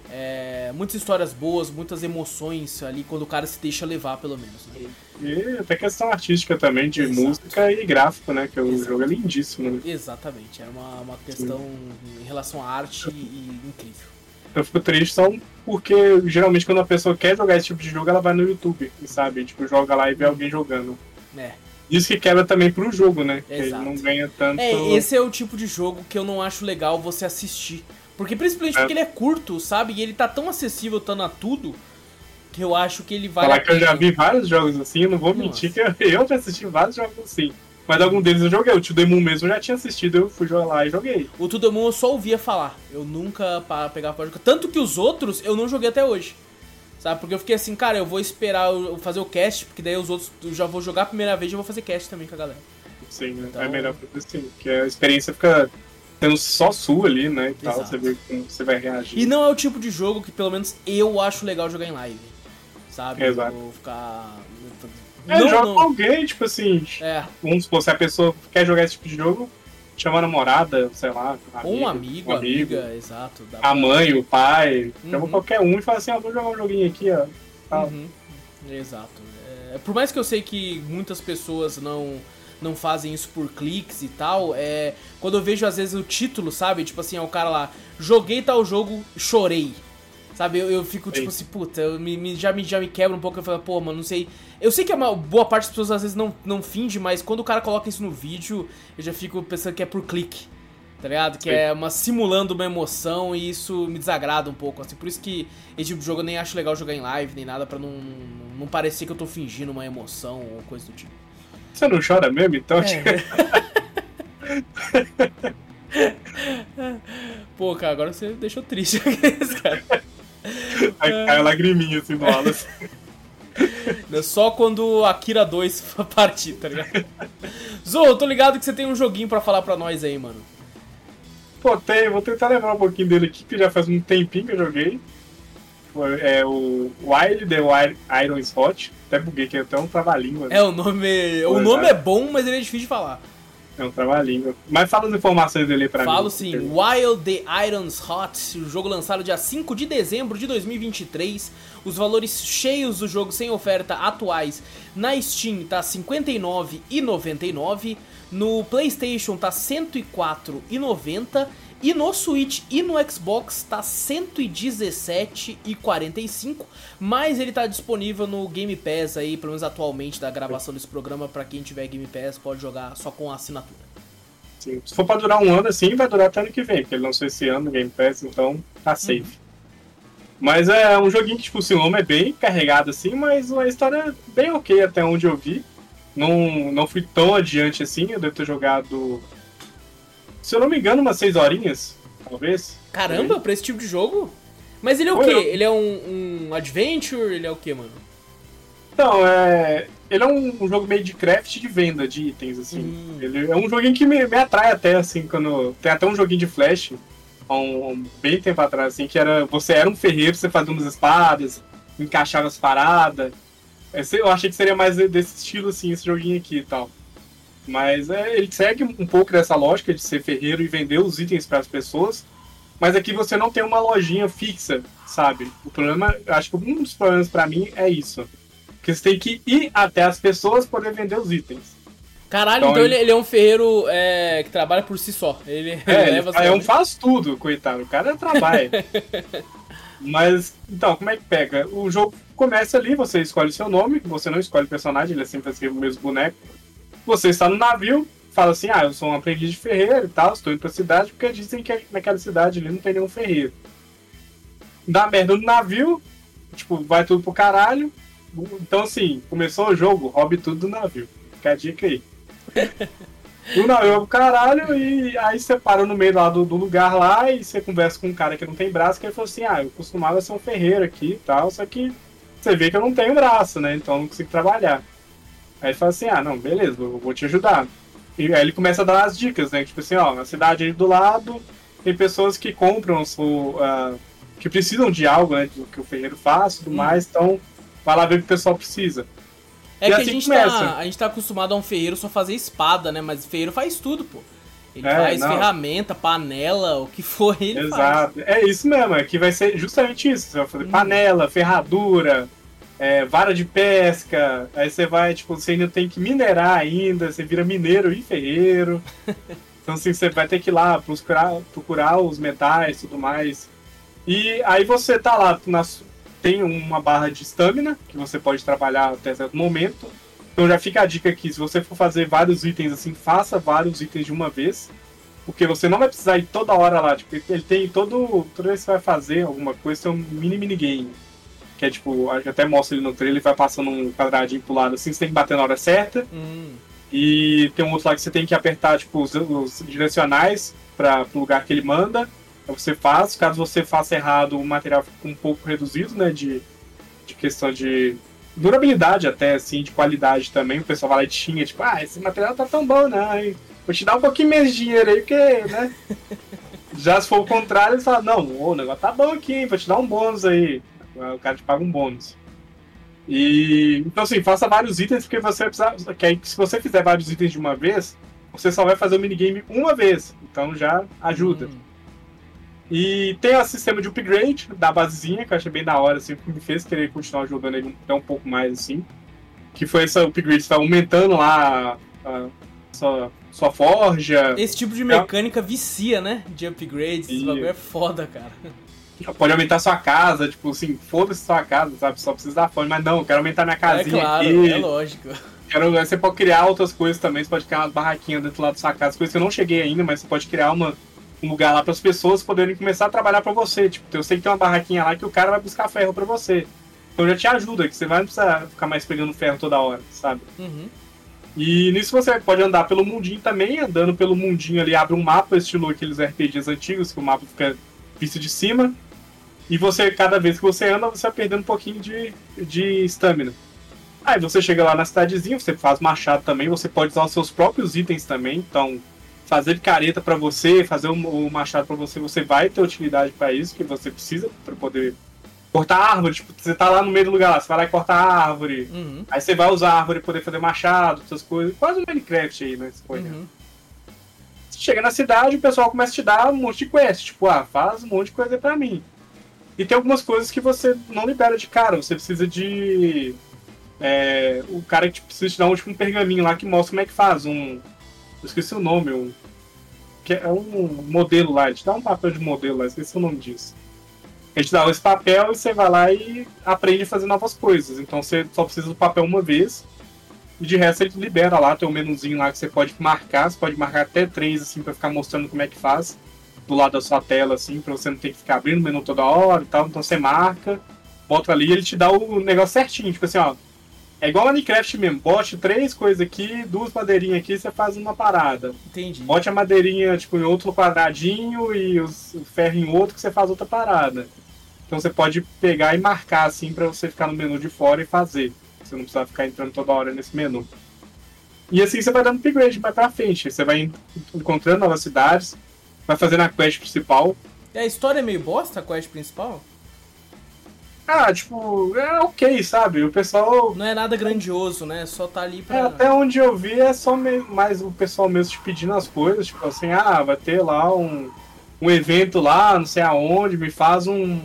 é, muitas histórias boas, muitas emoções ali quando o cara se deixa levar, pelo menos, né? E até questão artística também, de Exato. música e gráfico, né? Que o Exato. jogo é lindíssimo, né? Exatamente, era uma, uma questão em relação à arte e, e incrível. Eu fico triste só porque geralmente quando a pessoa quer jogar esse tipo de jogo, ela vai no YouTube, sabe? Tipo, joga lá e vê alguém jogando. É. Isso que quebra também pro jogo, né? Que ele Exato. não ganha tanto. É, esse é o tipo de jogo que eu não acho legal você assistir. Porque principalmente É. porque ele é curto, sabe? E ele tá tão acessível, tanto a tudo, que eu acho que ele vale Falar a que eu já pena. vi vários jogos assim, eu não vou Nossa. mentir que eu, eu já assisti vários jogos assim. Mas algum deles eu joguei. O To The Moon mesmo eu já tinha assistido, eu fui jogar lá e joguei. O To The Moon eu só ouvia falar. Eu nunca pa- pegava pra jogar. Tanto que os outros eu não joguei até hoje. Sabe? Porque eu fiquei assim, cara, eu vou esperar eu fazer o cast, porque daí os outros eu já vou jogar a primeira vez e já vou fazer cast também com a galera. Sim, né? Então- É melhor fazer assim, porque a experiência fica sendo só sua ali, né? E tal, Exato. você vê como você vai reagir. E não é o tipo de jogo que pelo menos eu acho legal jogar em live. Sabe? Exato. Eu vou ficar. É, Não, joga não. com alguém, tipo assim. É, Vamos supor, se a pessoa quer jogar esse tipo de jogo, chama a namorada, sei lá, ou um amigo, um amigo, amiga, exato. dá a pra- mãe, o pai, Uhum. chama qualquer um e fala assim, ó, vou jogar um joguinho aqui, ó. Tal. Uhum, exato. É, por mais que eu sei que muitas pessoas não, não fazem isso por cliques e tal, é, quando eu vejo às vezes o título, sabe? Tipo assim, é o cara lá, joguei tal jogo, chorei. Sabe, eu, eu fico tipo assim, puta, eu me, me- já, me, já me quebra um pouco, eu falo, pô, mano, não sei. Eu sei que a ma- boa parte das pessoas às vezes não, não finge, mas quando o cara coloca isso no vídeo, eu já fico pensando que é por clique. Tá ligado? Que Sim. é uma simulando uma emoção e isso me desagrada um pouco, assim. Por isso que esse tipo de jogo eu nem acho legal jogar em live, nem nada, pra não, não parecer que eu tô fingindo uma emoção ou coisa do tipo. Você não chora mesmo, então? É. Pô, cara, agora você deixou triste, cara. Aí cai a lagriminha assim do Wallace. Só quando a Akira dois partir, tá ligado? Zou, eu tô ligado que você tem um joguinho pra falar pra nós aí, mano. Pô, tem, vou tentar lembrar um pouquinho dele aqui, que já faz um tempinho que eu joguei. Foi, É o Wild the Wild Iron is Hot. Até buguei, que é até um trava-língua. É, o nome. O Pois nome é. é bom, mas ele é difícil de falar. É um trava-língua. Mas fala as informações dele aí pra mim. Falo sim, Wild the Iron's Hot, o jogo lançado dia cinco de dezembro de dois mil e vinte e três. Os valores cheios do jogo sem oferta atuais na Steam tá cinquenta e nove reais e noventa e nove centavos, no PlayStation tá cento e quatro reais e noventa centavos e no Switch e no Xbox tá cento e dezessete reais e quarenta e cinco centavos, mas ele tá disponível no Game Pass aí, pelo menos atualmente da gravação desse programa, pra quem tiver Game Pass pode jogar só com a assinatura. Sim. Se for pra durar um ano assim, vai durar até ano que vem, porque ele lançou esse ano no Game Pass, então tá safe. Uhum. Mas é um joguinho que, tipo, assim, o nome é bem carregado assim, mas a história é bem ok até onde eu vi. Não, não fui tão adiante assim, eu devo ter jogado, se eu não me engano, umas seis horinhas, talvez. Caramba, pra esse tipo de jogo? Mas ele é o Oi, quê? eu- Ele é um, um adventure? Ele é o quê, mano? Então, é. Ele é um, um jogo meio de craft de venda de itens, assim. Hum. Ele é um joguinho que me, me atrai até, assim, quando. Tem até um joguinho de Flash, há um, um bem tempo atrás, assim, que era. Você era um ferreiro, você fazia umas espadas, encaixava as paradas. Esse- Eu achei que seria mais desse estilo, assim, esse joguinho aqui e tal. Mas é, ele segue um pouco dessa lógica de ser ferreiro e vender os itens para as pessoas. Mas aqui você não tem uma lojinha fixa, sabe? O problema, acho que um dos problemas para mim é isso. Porque você tem que ir até as pessoas poder vender os itens. Caralho, então, então ele, ele é um ferreiro é, que trabalha por si só. Ele, é, ele leva é um faz tudo, coitado. O cara trabalha. Mas, então, como é que pega? O jogo começa ali, você escolhe seu nome, você não escolhe o personagem, ele é sempre assim, o mesmo boneco. Você está no navio, fala assim, ah, eu sou um aprendiz de ferreiro e tal, estou indo pra cidade, porque dizem que naquela cidade ali não tem nenhum ferreiro. Dá merda no navio, tipo, vai tudo pro caralho. Então, assim, começou o jogo, roube tudo do navio. Fica a dica aí. O navio é pro caralho, e aí você para no meio lá do, do lugar lá, e você conversa com um cara que não tem braço, que ele falou assim, ah, eu costumava ser um ferreiro aqui e tal, só que você vê que eu não tenho braço, né, então eu não consigo trabalhar. Aí ele fala assim, ah, não, beleza, eu vou te ajudar. E aí ele começa a dar as dicas, né, tipo assim, ó, na cidade aí do lado, tem pessoas que compram, o, uh, que precisam de algo, né, do que o ferreiro faz e tudo hum. mais, então vai lá ver o que o pessoal precisa. É e que assim a, gente tá, a gente tá acostumado a um ferreiro só fazer espada, né? Mas o ferreiro faz tudo, pô. Ele é, faz não. ferramenta, panela, o que for, ele Exato. faz. É isso mesmo, é que vai ser justamente isso. Você vai fazer hum. panela, ferradura, é, vara de pesca, aí você vai, tipo, você ainda tem que minerar ainda, você vira mineiro e ferreiro. Então, assim, você vai ter que ir lá procurar, procurar os metais e tudo mais. E aí você tá lá nas... Tem uma barra de estamina, que você pode trabalhar até certo momento. Então já fica a dica aqui, se você for fazer vários itens assim, faça vários itens de uma vez. Porque você não vai precisar ir toda hora lá. Tipo, ele tem todo... Toda vez que você vai fazer alguma coisa, tem um mini minigame. Que é tipo, acho que até mostra ele no trailer, ele vai passando um quadradinho pro lado assim, você tem que bater na hora certa. Hum. E tem um outro lá que você tem que apertar tipo, os, os direcionais para o lugar que ele manda. Você faz, caso você faça errado, o material fica um pouco reduzido, né, de, de questão de durabilidade até, assim, de qualidade também. O pessoal vai lá e xinga, tipo, ah, esse material tá tão bom, né, vou te dar um pouquinho menos de dinheiro aí, porque, né. Já se for o contrário, eles falam, não, o negócio tá bom aqui, hein, vou te dar um bônus aí. O cara te paga um bônus. E, então, assim, faça vários itens, porque você precisa, que aí, se você fizer vários itens de uma vez, você só vai fazer o minigame uma vez, então já ajuda. Hum. E tem o sistema de upgrade da basezinha, que eu achei bem da hora, assim, que me fez querer continuar jogando ele até um pouco mais, assim. Que foi esse upgrade, você tá aumentando lá a, a sua, sua forja. Esse tipo de mecânica vicia, né? De upgrades, esse bagulho é foda, cara. Pode aumentar sua casa, tipo assim, foda-se sua casa, sabe? Só precisa da forja, mas não, eu quero aumentar minha casinha é claro, aqui. É lógico. Quero, você pode criar outras coisas também, você pode criar umas barraquinhas dentro lá da sua casa, coisas que eu não cheguei ainda, mas você pode criar uma... um lugar lá para as pessoas poderem começar a trabalhar para você. Tipo, eu sei que tem uma barraquinha lá que o cara vai buscar ferro para você. Então já te ajuda, que você vai não precisar ficar mais pegando ferro toda hora, sabe? Uhum. E nisso você pode andar pelo mundinho também, andando pelo mundinho ali, abre um mapa, estilo aqueles R P Gs antigos, que o mapa fica visto de cima. E você, cada vez que você anda, você vai perdendo um pouquinho de de estamina. Aí você chega lá na cidadezinha, você faz machado também, você pode usar os seus próprios itens também, então... fazer careta pra você, fazer o machado pra você, você vai ter utilidade pra isso, que você precisa pra poder cortar árvore. Tipo, você tá lá no meio do lugar, você vai lá e corta a árvore, uhum. aí você vai usar a árvore pra poder fazer machado, essas coisas, quase um Minecraft aí, né? Uhum. Você chega na cidade, o pessoal começa a te dar um monte de quest, tipo, ah, faz um monte de coisa pra mim. E tem algumas coisas que você não libera de cara, você precisa de... É, o cara que precisa te dar um, tipo, um pergaminho lá que mostra como é que faz um... Eu esqueci o nome, um, que é um modelo lá, ele te dá um papel de modelo lá, esqueci o nome disso. Ele te dá esse papel e você vai lá e aprende a fazer novas coisas. Então você só precisa do papel uma vez, e de resto ele te libera lá, tem um menuzinho lá que você pode marcar, você pode marcar até três, assim, pra ficar mostrando como é que faz, do lado da sua tela, assim, pra você não ter que ficar abrindo o menu toda hora e tal. Então você marca, bota ali e ele te dá o negócio certinho, tipo assim, ó. É igual Minecraft mesmo, bote três coisas aqui, duas madeirinhas aqui, você faz uma parada. Entendi. Bote a madeirinha tipo, em outro quadradinho e os, o ferro em outro que você faz outra parada. Então você pode pegar e marcar assim pra você ficar no menu de fora e fazer. Você não precisa ficar entrando toda hora nesse menu. E assim você vai dando upgrade mais pra frente. Você vai encontrando novas cidades, vai fazendo a quest principal. E a história é meio bosta, a quest principal? Ah, tipo, é ok, sabe? O pessoal... Não é nada grandioso, né? Só tá ali pra... É, até onde eu vi é só me- mais o pessoal mesmo te pedindo as coisas, tipo assim, ah, vai ter lá um, um evento lá, não sei aonde, me faz um,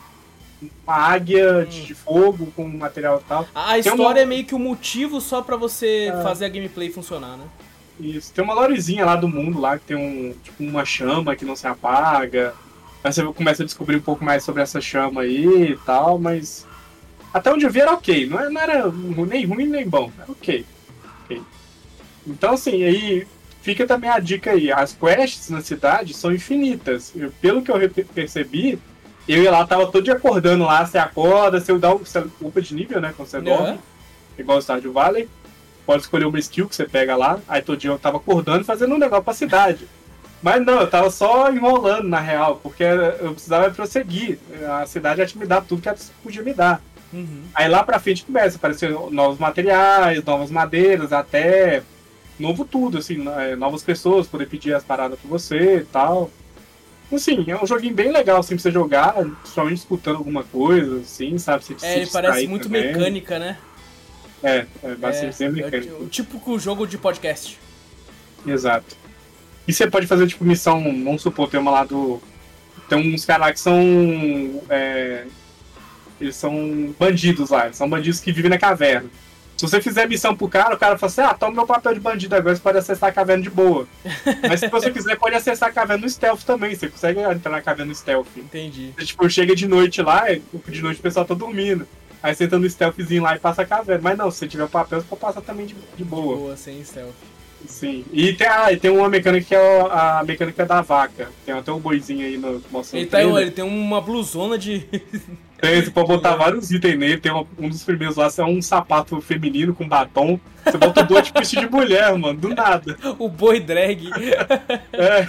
uma águia de, Hum. de fogo com material e tal. A Tem história uma, é meio que o motivo só pra você fazer a gameplay funcionar, né? isso, tem uma lorezinha lá do mundo lá, que tem um, tipo, uma chama que não se apaga. Aí você começa a descobrir um pouco mais sobre essa chama aí e tal, mas até onde eu vi era ok, não era, não era nem ruim nem bom, era ok. ok. Então, assim, aí fica também a dica aí. As quests na cidade são infinitas. Eu, pelo que eu re- percebi, eu ia lá, tava todo dia acordando lá. Você acorda, você dá um, você upa de nível, né? Quando você dorme, igual o Stardew Valley. Pode escolher uma skill que você pega lá. Aí todo dia eu tava acordando e fazendo um negócio pra cidade. Mas não, eu tava só enrolando, na real, porque eu precisava prosseguir. A cidade ia te me dar tudo que ela podia me dar. Uhum. Aí lá pra frente começa a aparecer novos materiais, novas madeiras, até novo tudo, assim, novas pessoas poder pedir as paradas pra você e tal. Assim, é um joguinho bem legal, assim, pra você jogar, principalmente escutando alguma coisa, assim, sabe? Você É, ele parece muito também. mecânica, né? É, é bastante é, mecânico. É o típico jogo de podcast. Exato. E você pode fazer, tipo, missão, vamos supor, tem uma lá do... Tem uns caras lá que são... É, eles são bandidos lá, eles são bandidos que vivem na caverna. Se você fizer missão pro cara, o cara fala assim, ah, toma meu papel de bandido agora, você pode acessar a caverna de boa. Mas se você quiser, pode acessar a caverna no stealth também, você consegue entrar na caverna no stealth. Entendi. Você, tipo, chega de noite lá, de noite o pessoal tá dormindo. Aí você entra no stealthzinho lá e passa a caverna. Mas não, se você tiver o papel, você pode passar também de, de boa. Boa, sem stealth. Sim. E tem, ah, e tem uma mecânica que é a mecânica da vaca. Tem até um boizinho aí no mostrando. Ele, tá, ele tem uma blusona de... Tem, você pode botar vários itens nele. Tem um, um dos primeiros lá, é um sapato feminino com batom. Você bota o boi tipo vestido de mulher, mano, do nada. O boi drag. É.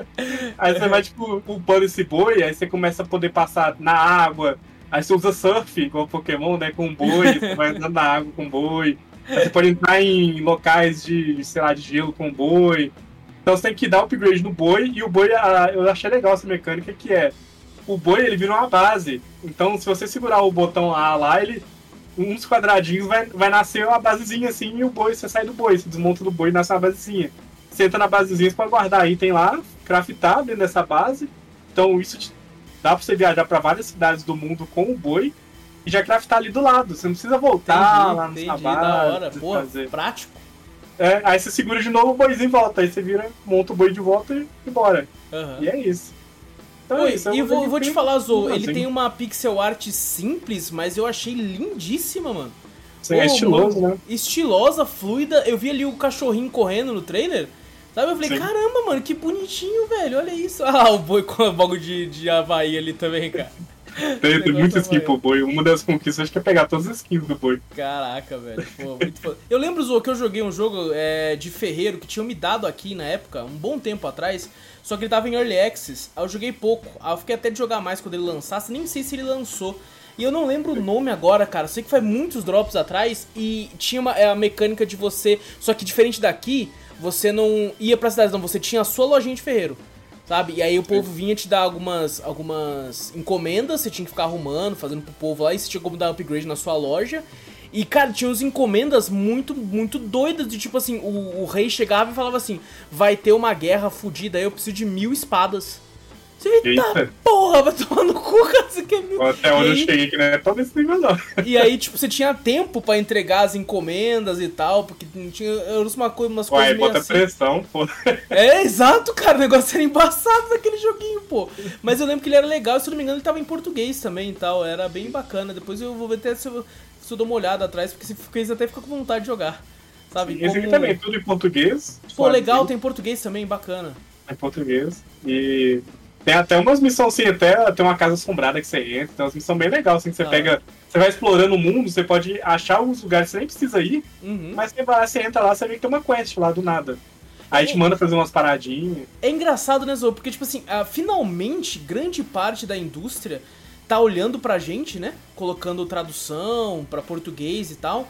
Aí você vai, tipo, upando esse boi, aí você começa a poder passar na água. Aí você usa surf, igual Pokémon, né, com boi. Você vai andando na água com boi. Aí você pode entrar em locais de, sei lá, de gelo com boi. Então você tem que dar upgrade no boi. E o boi, eu achei legal essa mecânica, que é... O boi, ele vira uma base. Então, se você segurar o botão A lá, ele... Uns quadradinhos vai, vai nascer uma basezinha assim, e o boi, você sai do boi. Você desmonta do boi e nasce uma basezinha. Você entra na basezinha, você pode guardar item lá, craftar dentro dessa base. Então, isso te, dá pra você viajar pra várias cidades do mundo com o boi. E já craftar ali do lado. Você não precisa voltar entendi, lá no entendi, base. Da hora. Porra, fazer. prático. É, aí você segura de novo o boizinho e volta. Aí você vira, monta o boi de volta e, e bora. Uhum. E é isso. Então, Oi, é isso, é um e vou, vou te falar, Zou, ele assim. tem uma pixel art simples, mas eu achei lindíssima, mano. Sim, é estiloso, mano, né? Estilosa, fluida. Eu vi ali o cachorrinho correndo no trailer. Sabe? Eu falei, Sim. caramba, mano, que bonitinho, velho. Olha isso. Ah, o boi com o bagulho de, de Havaí ali também, cara. Tem, tem muita skin pro boi. Uma das conquistas acho que é pegar todas as skins do boi. Caraca, velho. Pô, muito foda. Eu lembro, Zou, que eu joguei um jogo é, de ferreiro que tinham me dado aqui na época, um bom tempo atrás. Só que ele tava em Early Access. Aí eu joguei pouco. Aí eu fiquei até de jogar mais quando ele lançasse. Nem sei se ele lançou. E eu não lembro o nome agora, cara. Sei que foi muitos drops atrás. E tinha uma, é, a mecânica de você... Só que diferente daqui, você não ia pra cidade, não. Você tinha a sua lojinha de ferreiro. Sabe? E aí o povo vinha te dar algumas, algumas encomendas, você tinha que ficar arrumando, fazendo pro povo lá, e você tinha como dar upgrade na sua loja. E, cara, tinha uns encomendas muito, muito doidas, de tipo assim, o, o rei chegava e falava assim, vai ter uma guerra fodida, aí eu preciso de mil espadas. Você, eita, Eita. porra, vai tomar no cu, cara, você quer mil... Até onde E eu aí- cheguei que não é tão nesse nível, não. E aí, tipo, você tinha tempo pra entregar as encomendas e tal, porque tinha uma coisa, umas coisas Uai, meio bota assim. pressão, pô. É, exato, cara, o negócio era embaçado daquele joguinho, pô. Mas eu lembro que ele era legal, e se eu não me engano ele tava em português também e tal, era bem bacana. Depois eu vou ver até se eu, se eu dou uma olhada atrás, porque se fez até fica com vontade de jogar, sabe? Esse aqui Como- também, tudo em português. Pô, legal, tem português também, bacana. Em português. E tem até umas missões assim, até tem uma casa assombrada que você entra, tem umas missões bem legais, assim, que você Ah. pega. Você vai explorando o mundo, você pode achar alguns lugares que você nem precisa ir, Uhum. mas você, vai, você entra lá, você vê que tem uma quest lá do nada. Aí te manda fazer umas paradinhas. É engraçado, né, Zou? Porque, tipo assim, ah, finalmente, grande parte da indústria tá olhando pra gente, né? Colocando tradução pra português e tal.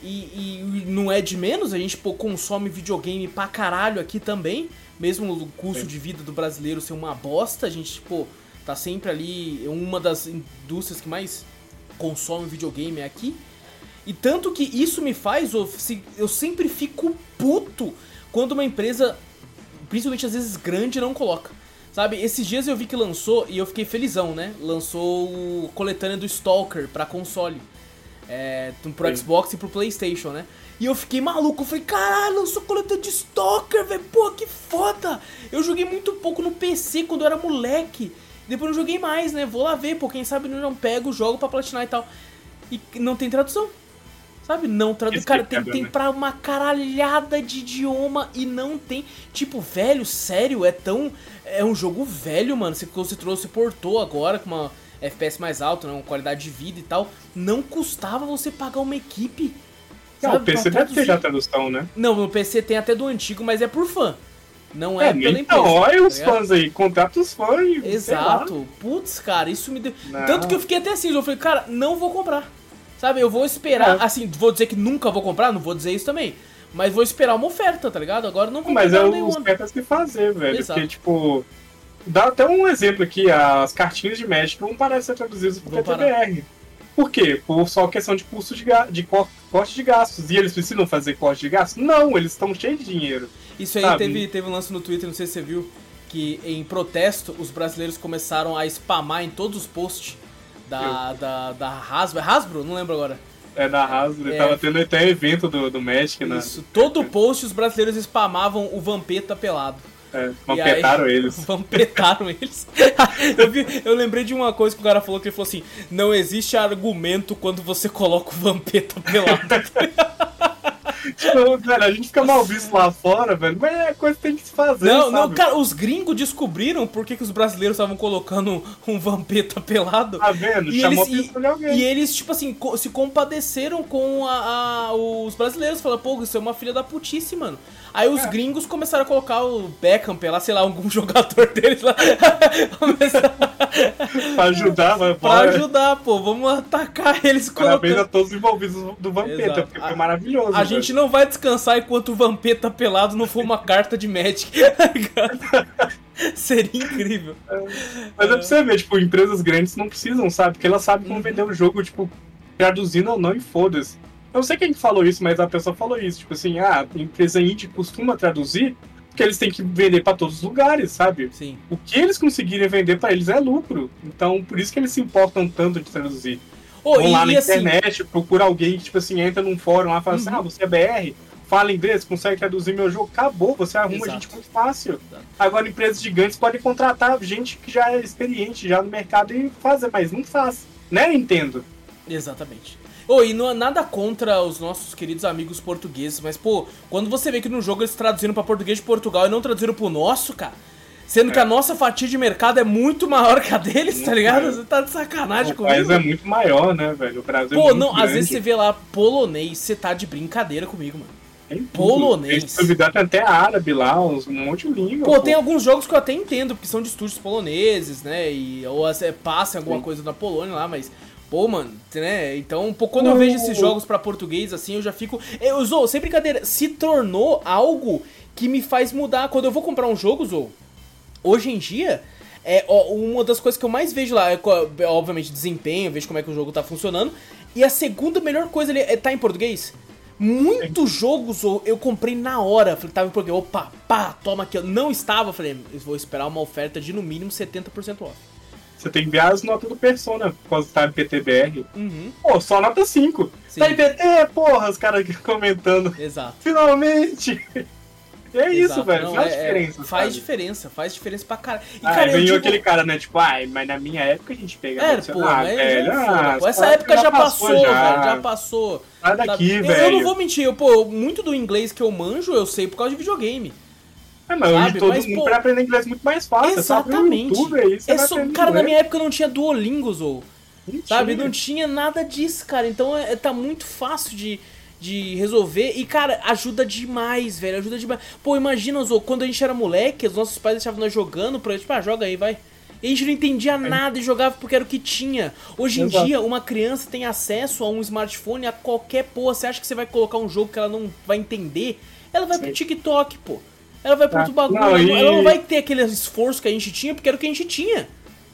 E, e não é de menos, a gente, pô, consome videogame pra caralho aqui também. Mesmo o custo Sim. de vida do brasileiro ser uma bosta, a gente, pô, tá sempre ali, uma das indústrias que mais consome videogame é aqui. E tanto que isso me faz, eu, eu sempre fico puto quando uma empresa, principalmente às vezes grande, não coloca. Sabe, esses dias eu vi que lançou, e eu fiquei felizão, né? Lançou o coletânea do Stalker pra console. É, pro Xbox e pro PlayStation, né? E eu fiquei maluco, eu falei, caralho, lançou coletânea de Stalker, velho, pô, que foda! Eu joguei muito pouco no P C quando eu era moleque. Depois não joguei mais, né? Vou lá ver, pô, quem sabe eu não pego o jogo pra platinar e tal. E não tem tradução. Sabe, não traduz. Cara, tem, tem pra uma caralhada de idioma e não tem. Tipo, velho, sério, é tão. É um jogo velho, mano. Você, você trouxe, portou agora com uma F P S mais alta, né? Uma qualidade de vida e tal. Não custava você pagar uma equipe. Não, sabe, o P C deve ter já tradução, né? Não, no P C tem até do antigo, mas é por fã. Não é, é pela então, empresa. Olha tá os fãs aí, contrata os fãs e. Exato. Putz, cara, isso me deu. Não. Tanto que eu fiquei até assim, eu falei, cara, não vou comprar. Sabe, eu vou esperar, é. assim, vou dizer que nunca vou comprar, não vou dizer isso também. Mas vou esperar uma oferta, tá ligado? Agora não vou comprar. Mas é os ofertas que fazer, velho. Exato. Porque, tipo, dá até um exemplo aqui, as cartinhas de Magic não parecem ser traduzidas por P T B R. Por quê? Por só questão de custo de, ga de corte de gastos. E eles precisam fazer corte de gastos? Não, eles estão cheios de dinheiro. Isso aí teve, teve um lance no Twitter, não sei se você viu, que em protesto os brasileiros começaram a spamar em todos os posts Da, da, da Hasbro, é Hasbro? Não lembro agora. É da Hasbro, é, tava tendo até evento do, do Magic, né? Isso, todo post os brasileiros spamavam o Vampeta pelado. É, vampetaram aí, eles. Vampetaram eles. eu, vi, eu lembrei de uma coisa que o cara falou, que ele falou assim, não existe argumento quando você coloca o Vampeta pelado. Tipo, velho, a gente fica mal visto lá fora, velho, mas é coisa que tem que se fazer, Não, sabe? não, cara, os gringos descobriram por que, que os brasileiros estavam colocando um Vampeta pelado. Tá vendo? E Chamou eles, a atenção de alguém. E eles, tipo assim, co se compadeceram com a, a, os brasileiros. Falaram, pô, isso é uma filha da putice, mano. Aí os é. gringos começaram a colocar o Beckham pelado, sei lá, algum jogador deles lá. Pra ajudar, vai Pra ajudar, pô, vamos atacar eles. Parabéns colocando... a todos os envolvidos do Vampeta, Exato. Porque foi maravilhoso. A velho. gente não vai descansar enquanto o Vampeta pelado não for uma carta de Magic. Seria incrível. É, mas é pra você ver, tipo, empresas grandes não precisam, sabe? Porque elas sabem como uhum. vender o jogo, tipo, traduzindo ou não, e foda-se. Eu não sei quem falou isso, mas a pessoa falou isso. Tipo assim, ah, a empresa indie costuma traduzir porque eles têm que vender pra todos os lugares, sabe? Sim. O que eles conseguirem vender pra eles é lucro. Então, por isso que eles se importam tanto de traduzir. Oh, Vão lá e, na e internet, assim... procura alguém que, tipo assim, entra num fórum lá e fala uhum. assim, ah, você é B R, fala inglês, consegue traduzir meu jogo, acabou, você arruma Exato. gente muito fácil. Exato. Agora, empresas gigantes podem contratar gente que já é experiente já no mercado e fazer, mas não faz. Né, Nintendo? Exatamente. Oh, e não, nada contra os nossos queridos amigos portugueses, mas, pô, quando você vê que no jogo eles traduziram pra português de Portugal e não traduziram pro nosso, cara, sendo é. que a nossa fatia de mercado é muito maior que a deles, muito tá ligado? Maior. Você tá de sacanagem o comigo. O país é muito maior, né, velho? O Brasil Pô, é muito não, grande. Às vezes você vê lá polonês, você tá de brincadeira comigo, mano. Tem polonês. Se duvidar, tem até árabe lá, uns, um monte de língua. Pô, pô, tem alguns jogos que eu até entendo, porque são de estúdios poloneses, né? E, ou é, passam alguma Sim. coisa na Polônia lá, mas... Pô, mano, né? Então, pô, quando eu vejo esses jogos pra português, assim, eu já fico... Eu, Zou, sem brincadeira, se tornou algo que me faz mudar. Quando eu vou comprar um jogo, Zou, hoje em dia, é ó, uma das coisas que eu mais vejo lá é, obviamente, desempenho, vejo como é que o jogo tá funcionando. E a segunda melhor coisa ali é tá em português. Muitos jogos Zou, eu comprei na hora. Falei, tava em português, opa, pá, toma aqui. Não estava, falei, eu vou esperar uma oferta de no mínimo setenta por cento off. Você tem que ver as notas do Persona, por causa que tá em P T B R. Uhum. Pô, só nota cinco. Sim. Tá em P T, porra, os caras comentando. Exato. Finalmente! E é Exato. isso, velho. Não, faz é, diferença. Faz sabe? diferença, faz diferença pra caralho. E, ah, cara, ganhou digo... aquele cara, né? Tipo, ai, mas na minha época a gente pegava. É, pô, ah, mas velho, ah, ah, pô, essa época já, já passou, passou já. velho. Já passou. Sai daqui, eu, velho. Eu não vou mentir, eu, pô, muito do inglês que eu manjo, eu sei por causa de videogame. É, mas hoje todo mundo pra aprender inglês muito mais fácil. Exatamente. Sabe? YouTube, aí, é só, cara, inglês. Na minha época não tinha Duolingo, ou sabe? Não tinha nada disso, cara. Então é, tá muito fácil de, de resolver. E, cara, ajuda demais, velho. Ajuda demais. Pô, imagina, Zou, quando a gente era moleque, os nossos pais deixavam nós jogando pra tipo, ah, joga aí, vai. E a gente não entendia é. nada e jogava porque era o que tinha. Hoje Exato. em dia, uma criança tem acesso a um smartphone, a qualquer porra. Você acha que você vai colocar um jogo que ela não vai entender? Ela vai Sim. pro TikTok, pô. Ela vai pro outro bagulho, não, e... ela não vai ter aquele esforço que a gente tinha, porque era o que a gente tinha.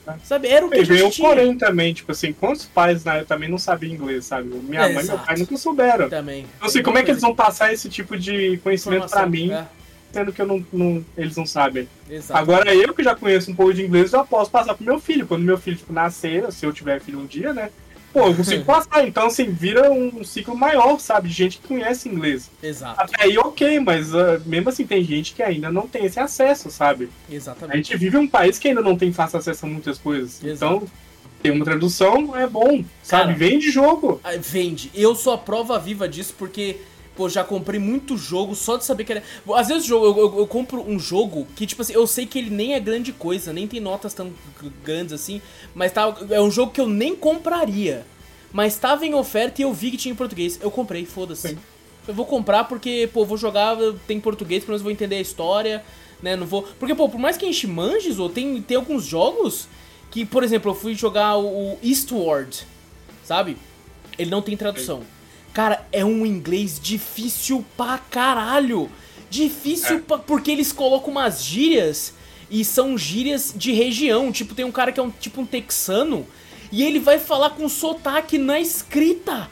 Sabe? Era o que E a gente veio o tinha. porém também, tipo assim, quantos pais né, também não sabiam inglês, sabe? Minha É, mãe e meu exato. pai nunca souberam. Também. Então, assim, como é que eles vão passar esse tipo de conhecimento pra mim, É. sendo que eu não, não, eles não sabem? Exato. Agora, eu que já conheço um pouco de inglês, já posso passar pro meu filho. Quando meu filho, tipo, nascer, se eu tiver filho um dia, né? Pô, eu consigo passar. Então, assim, vira um ciclo maior, sabe? De gente que conhece inglês. Exato. Até aí, ok, mas uh, mesmo assim, tem gente que ainda não tem esse acesso, sabe? Exatamente. A gente vive em um país que ainda não tem fácil acesso a muitas coisas. Exato. Então, ter uma tradução é bom, sabe? Cara, vende jogo. Vende. Eu sou a prova viva disso porque, pô, já comprei muito jogo só de saber que era... Às vezes eu, eu, eu compro um jogo que, tipo assim, eu sei que ele nem é grande coisa, nem tem notas tão grandes assim, mas tá, é um jogo que eu nem compraria. Mas tava em oferta e eu vi que tinha em português. Eu comprei, foda-se. Eu vou comprar porque, pô, vou jogar, tem português, pelo menos vou entender a história, né, não vou... Porque, pô, por mais que a gente manjes, ou tem, tem alguns jogos que, por exemplo, eu fui jogar o Eastward, sabe? Ele não tem tradução. Cara, é um inglês difícil pra caralho. Difícil é. pra... porque eles colocam umas gírias e são gírias de região. Tipo, tem um cara que é um tipo um texano e ele vai falar com sotaque na escrita.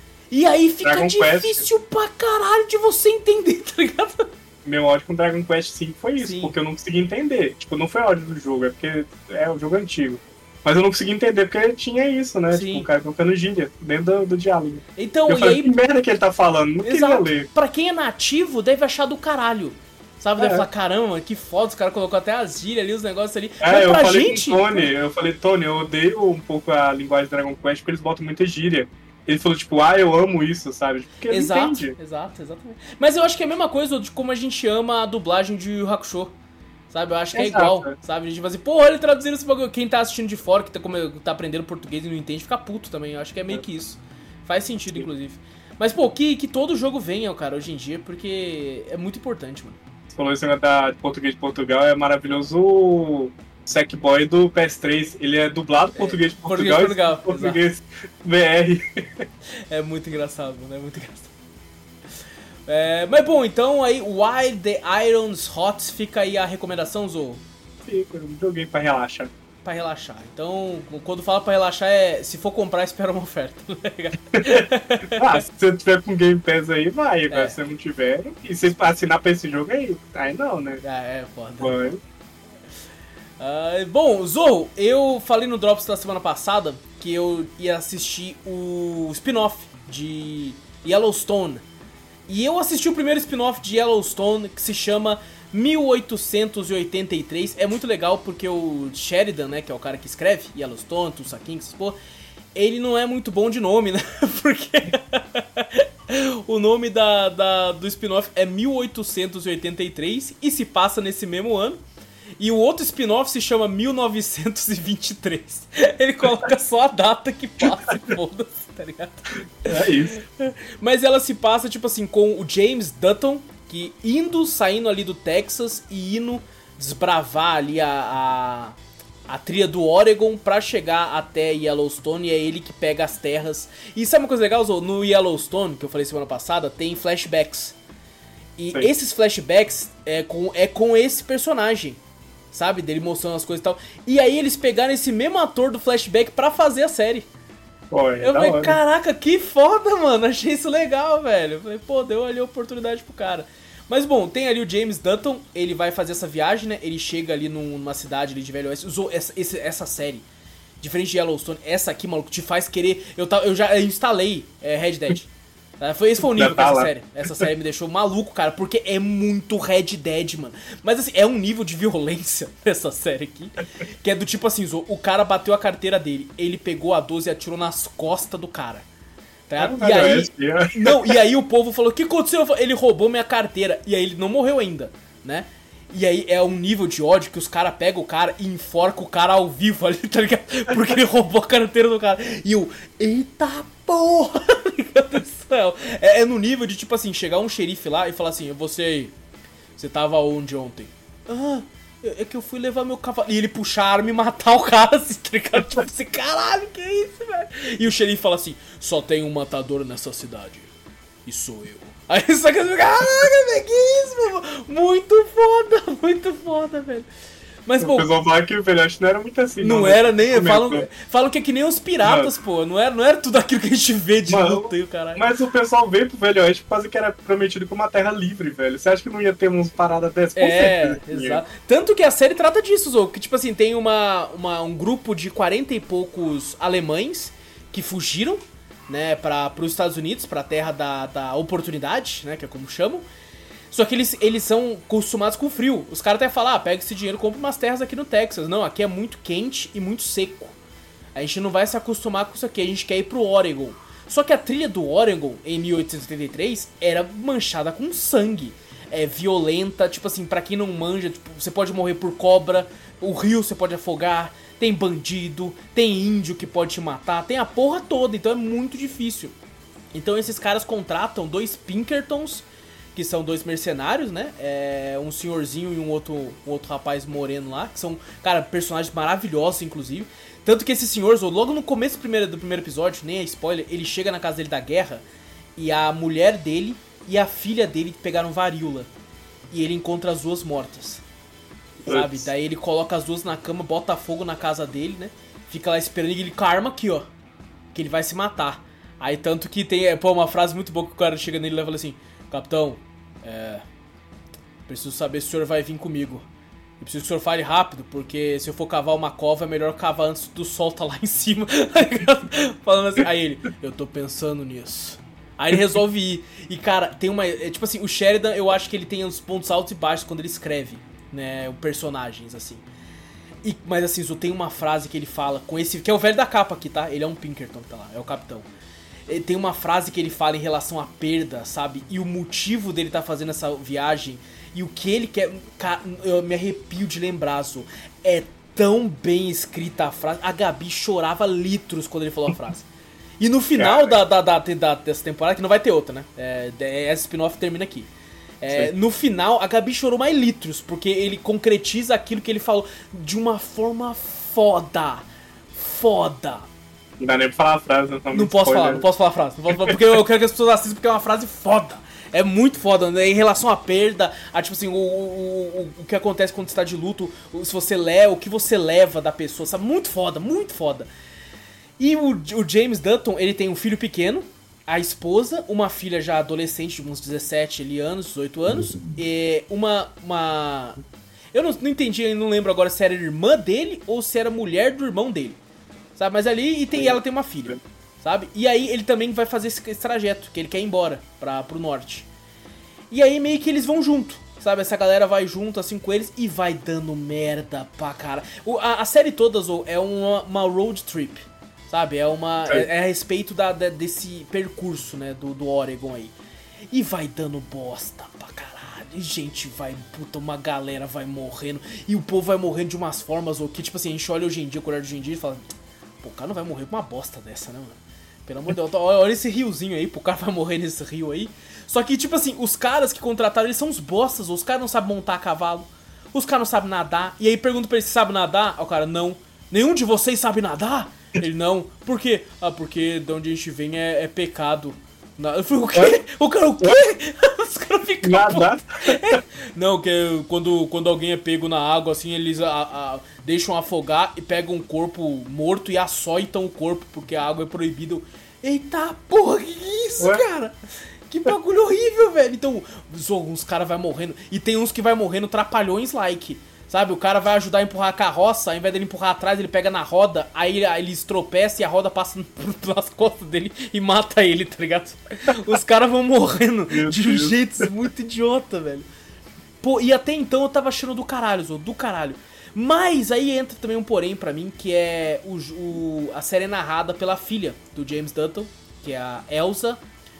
E aí fica Dragon difícil Quest. pra caralho de você entender, tá ligado? Meu ódio com Dragon Quest cinco foi isso, Sim. porque eu não consegui entender. Tipo, não foi ódio do jogo, é porque é o jogo antigo. Mas eu não consegui entender porque tinha isso, né? Sim. Tipo, o cara colocando gíria dentro do, do diálogo. Então, eu e falei, aí... que merda que ele tá falando? Não Exato. queria ler. Pra quem é nativo, deve achar do caralho. Sabe? Deve É. falar, caramba, que foda, os caras colocou até as gírias ali, os negócios ali. É, Mas eu pra falei gente... com o Tony, eu falei, Tony, eu odeio um pouco a linguagem de Dragon Quest porque eles botam muita gíria. Ele falou, tipo, ah, eu amo isso, sabe? Porque ele Exato, entende. exato, exatamente. Mas eu acho que é a mesma coisa de como a gente ama a dublagem de Yu Yu Hakusho. Sabe? Eu acho que é Exato, igual, é. sabe? A gente vai dizer, pô, ele traduzindo esse bagulho. Quem tá assistindo de fora, que tá, como, tá aprendendo português e não entende, fica puto também. Eu acho que é meio que isso. Faz sentido, Sim. inclusive. Mas, pô, que, que todo jogo venha, cara, hoje em dia, porque é muito importante, mano. Você falou esse negócio da de português de Portugal, é maravilhoso o Sackboy do P S três. Ele é dublado português de Portugal português de e Portugal, português B R. É muito engraçado, mano, é muito engraçado. É, mas bom, então aí, While the Iron's Hot, fica aí a recomendação, Zou? Fica, um joguinho pra relaxar. Pra relaxar. Então, quando fala pra relaxar é, se for comprar, espera uma oferta. Ah, se você tiver com Game Pass aí, vai. Agora É. se você não tiver, e se assinar pra esse jogo aí, aí não, né? Ah, é, foda. Vai. Ah, bom, Zou, eu falei no Drops da semana passada que eu ia assistir o spin-off de Yellowstone. E eu assisti o primeiro spin-off de Yellowstone, que se chama mil oitocentos e oitenta e três. É muito legal porque o Sheridan, né, que é o cara que escreve Yellowstone, Tulsa King, essas porra, ele não é muito bom de nome, né? Porque o nome da, da, do spin-off é mil oitocentos e oitenta e três e se passa nesse mesmo ano. E o outro spin-off se chama mil novecentos e vinte e três. Ele coloca só a data que passa e foda-se, tá ligado? É isso. Mas ela se passa, tipo assim, com o James Dutton, que indo, saindo ali do Texas e indo desbravar ali a, a, a trilha do Oregon pra chegar até Yellowstone, e é ele que pega as terras. E sabe uma coisa legal, Zou? No Yellowstone, que eu falei semana passada, tem flashbacks. E Sim. esses flashbacks é com, é com esse personagem, sabe? Dele mostrando as coisas e tal. E aí eles pegaram esse mesmo ator do flashback pra fazer a série. Pô, é Eu da falei, hora. caraca, que foda, mano. Achei isso legal, velho. Eu falei, pô, deu ali a oportunidade pro cara. Mas bom, tem ali o James Dutton, ele vai fazer essa viagem, né? Ele chega ali num- numa cidade ali de Velho Oeste. Usou essa, esse- essa série, diferente de Yellowstone, essa aqui, maluco, te faz querer... Eu, ta- eu já instalei é, Red Dead. Tá? Foi, esse foi o nível Já tá dessa lá. série. Essa série me deixou maluco, cara, porque é muito Red Dead, mano. Mas assim, é um nível de violência nessa série aqui, que é do tipo assim, Zo, o cara bateu a carteira dele, ele pegou a doze e atirou nas costas do cara. Tá? Ah, E aí, Velho Oeste, é. não, e aí o povo falou, o que aconteceu? Eu falei, ele roubou minha carteira. E aí ele não morreu ainda, né? E aí é um nível de ódio que os caras pegam o cara e enforcam o cara ao vivo ali, tá ligado? Porque ele roubou a carteira do cara. E eu, eita porra, tá ligado? Isso É, é no nível de, tipo assim, chegar um xerife lá e falar assim, você aí, você tava onde ontem? Ah, é é que eu fui levar meu cavalo. E ele puxar a arma e matar o cara, assim, tá ligado? Tipo assim, caralho, que é isso, velho? E o xerife fala assim, só tem um matador nessa cidade. E sou eu. Aí só que eu fico, caraca, velho, que isso, mano? Muito foda, muito foda, velho. Mas, O pô, pessoal fala que o velhote não era muito assim. não né? era nem. Comentou. Falam, falam que é que nem os piratas, pô. Não era, não era tudo aquilo que a gente vê de Mano, luta e o caralho. Mas o pessoal veio pro velhote por causa que era prometido como uma terra livre, velho. Você acha que não ia ter uns paradas dessas? Com É, certeza tinha. exato. Tanto que a série trata disso, Zou. Que, tipo assim, tem uma, uma, um grupo de quarenta e poucos alemães que fugiram, né, para os Estados Unidos, pra terra da, da oportunidade, né, que é como chamam. Só que eles, eles são acostumados com frio. Os caras até falam, ah, pega esse dinheiro e compra umas terras aqui no Texas. Não, aqui é muito quente e muito seco. A gente não vai se acostumar com isso aqui, a gente quer ir pro Oregon. Só que a trilha do Oregon, em mil oitocentos e setenta e três, era manchada com sangue. É violenta, tipo assim, pra quem não manja, tipo, você pode morrer por cobra, o rio você pode afogar, tem bandido, tem índio que pode te matar, tem a porra toda, então é muito difícil. Então esses caras contratam dois Pinkertons, que são dois mercenários, né? É, um senhorzinho e um outro, um outro rapaz moreno lá, que são, cara, personagens maravilhosos, inclusive. Tanto que esse senhor, logo no começo do primeiro, do primeiro episódio, nem é spoiler, ele chega na casa dele da guerra e a mulher dele e a filha dele pegaram varíola. E ele encontra as duas mortas, sabe? Ups. Daí ele coloca as duas na cama, bota fogo na casa dele, né? Fica lá esperando e ele karma aqui, ó, que ele vai se matar. Aí tanto que tem, pô, uma frase muito boa que o cara chega nele e leva assim: Capitão, é... preciso saber se o senhor vai vir comigo. Eu preciso que o senhor fale rápido, porque se eu for cavar uma cova é melhor cavar antes do sol tá lá em cima. Falando assim, aí ele, eu tô pensando nisso. Aí ele resolve ir. E cara, tem uma... É, tipo assim, o Sheridan, eu acho que ele tem uns pontos altos e baixos quando ele escreve, né, os personagens, assim. E, mas assim, só tem uma frase que ele fala com esse... Que é o velho da capa aqui, tá? Ele é um Pinkerton que tá lá, é o capitão. Tem uma frase que ele fala em relação à perda, sabe? E o motivo dele tá fazendo essa viagem e o que ele quer... Cara, eu me arrepio de lembrar, Zo. É tão bem escrita a frase. A Gabi chorava litros quando ele falou a frase. E no final da, da, da, da, dessa temporada, que não vai ter outra, né? É, essa spin-off termina aqui. É, no final, a Gabi chorou mais litros, porque ele concretiza aquilo que ele falou de uma forma foda. Foda. Não dá nem pra falar a frase, não, tá Não posso spoiler. falar, não posso falar a frase. Não posso falar, porque eu quero que as pessoas assistam, porque é uma frase foda. É muito foda, né? Em relação à perda, a, tipo assim, o, o, o, o que acontece quando você tá de luto, se você leva, o que você leva da pessoa, sabe? Muito foda, muito foda. E o, o James Dutton, ele tem um filho pequeno, a esposa, uma filha já adolescente, de uns dezessete ali, anos, dezoito anos, e uma... uma... Eu não, não entendi, eu não lembro agora se era irmã dele ou se era mulher do irmão dele. Sabe, mas ali, e tem, ela tem uma filha, sabe? E aí ele também vai fazer esse, esse trajeto, que ele quer ir embora pra, pro norte. E aí meio que eles vão junto, sabe? Essa galera vai junto assim com eles e vai dando merda pra cara. O, a, a série toda, Zo, é uma, uma road trip, sabe? É, uma, é, é a respeito da, da, desse percurso, né, do, do Oregon aí. E vai dando bosta pra caralho. E gente vai, puta, uma galera vai morrendo. E o povo vai morrendo de umas formas, ou que tipo assim, a gente olha hoje em dia, com o olhar de hoje em dia e fala... Pô, o cara não vai morrer com uma bosta dessa, né, mano? Pelo amor de Deus, olha esse riozinho aí, pô, o cara vai morrer nesse rio aí. Só que, tipo assim, os caras que contrataram, eles são uns bostas, os caras não sabem montar a cavalo, os caras não sabem nadar. E aí pergunta pra ele se sabe nadar, o cara, não. Nenhum de vocês sabe nadar? Ele, não. Por quê? Ah, porque de onde a gente vem é, é pecado. Eu falei, o quê? O cara, o quê? Os caras ficam... Nada. Não, que quando, quando alguém é pego na água, assim, eles a, a, deixam afogar e pegam um corpo morto e açoitam o corpo, porque a água é proibida. Eita porra, que isso, Ué? cara? Que bagulho horrível, velho. Então, uns caras vai morrendo. E tem uns que vai morrendo trapalhões like. Sabe, o cara vai ajudar a empurrar a carroça, ao invés dele empurrar atrás, ele pega na roda, aí ele tropeça e a roda passa nas costas dele e mata ele, tá ligado? Os caras vão morrendo Meu de Deus. um jeito muito idiota, velho. Pô, e até então eu tava achando do caralho, Zô, do caralho. Mas aí entra também um porém pra mim, que é o, o, a série é narrada pela filha do James Dutton, que é a Elsa.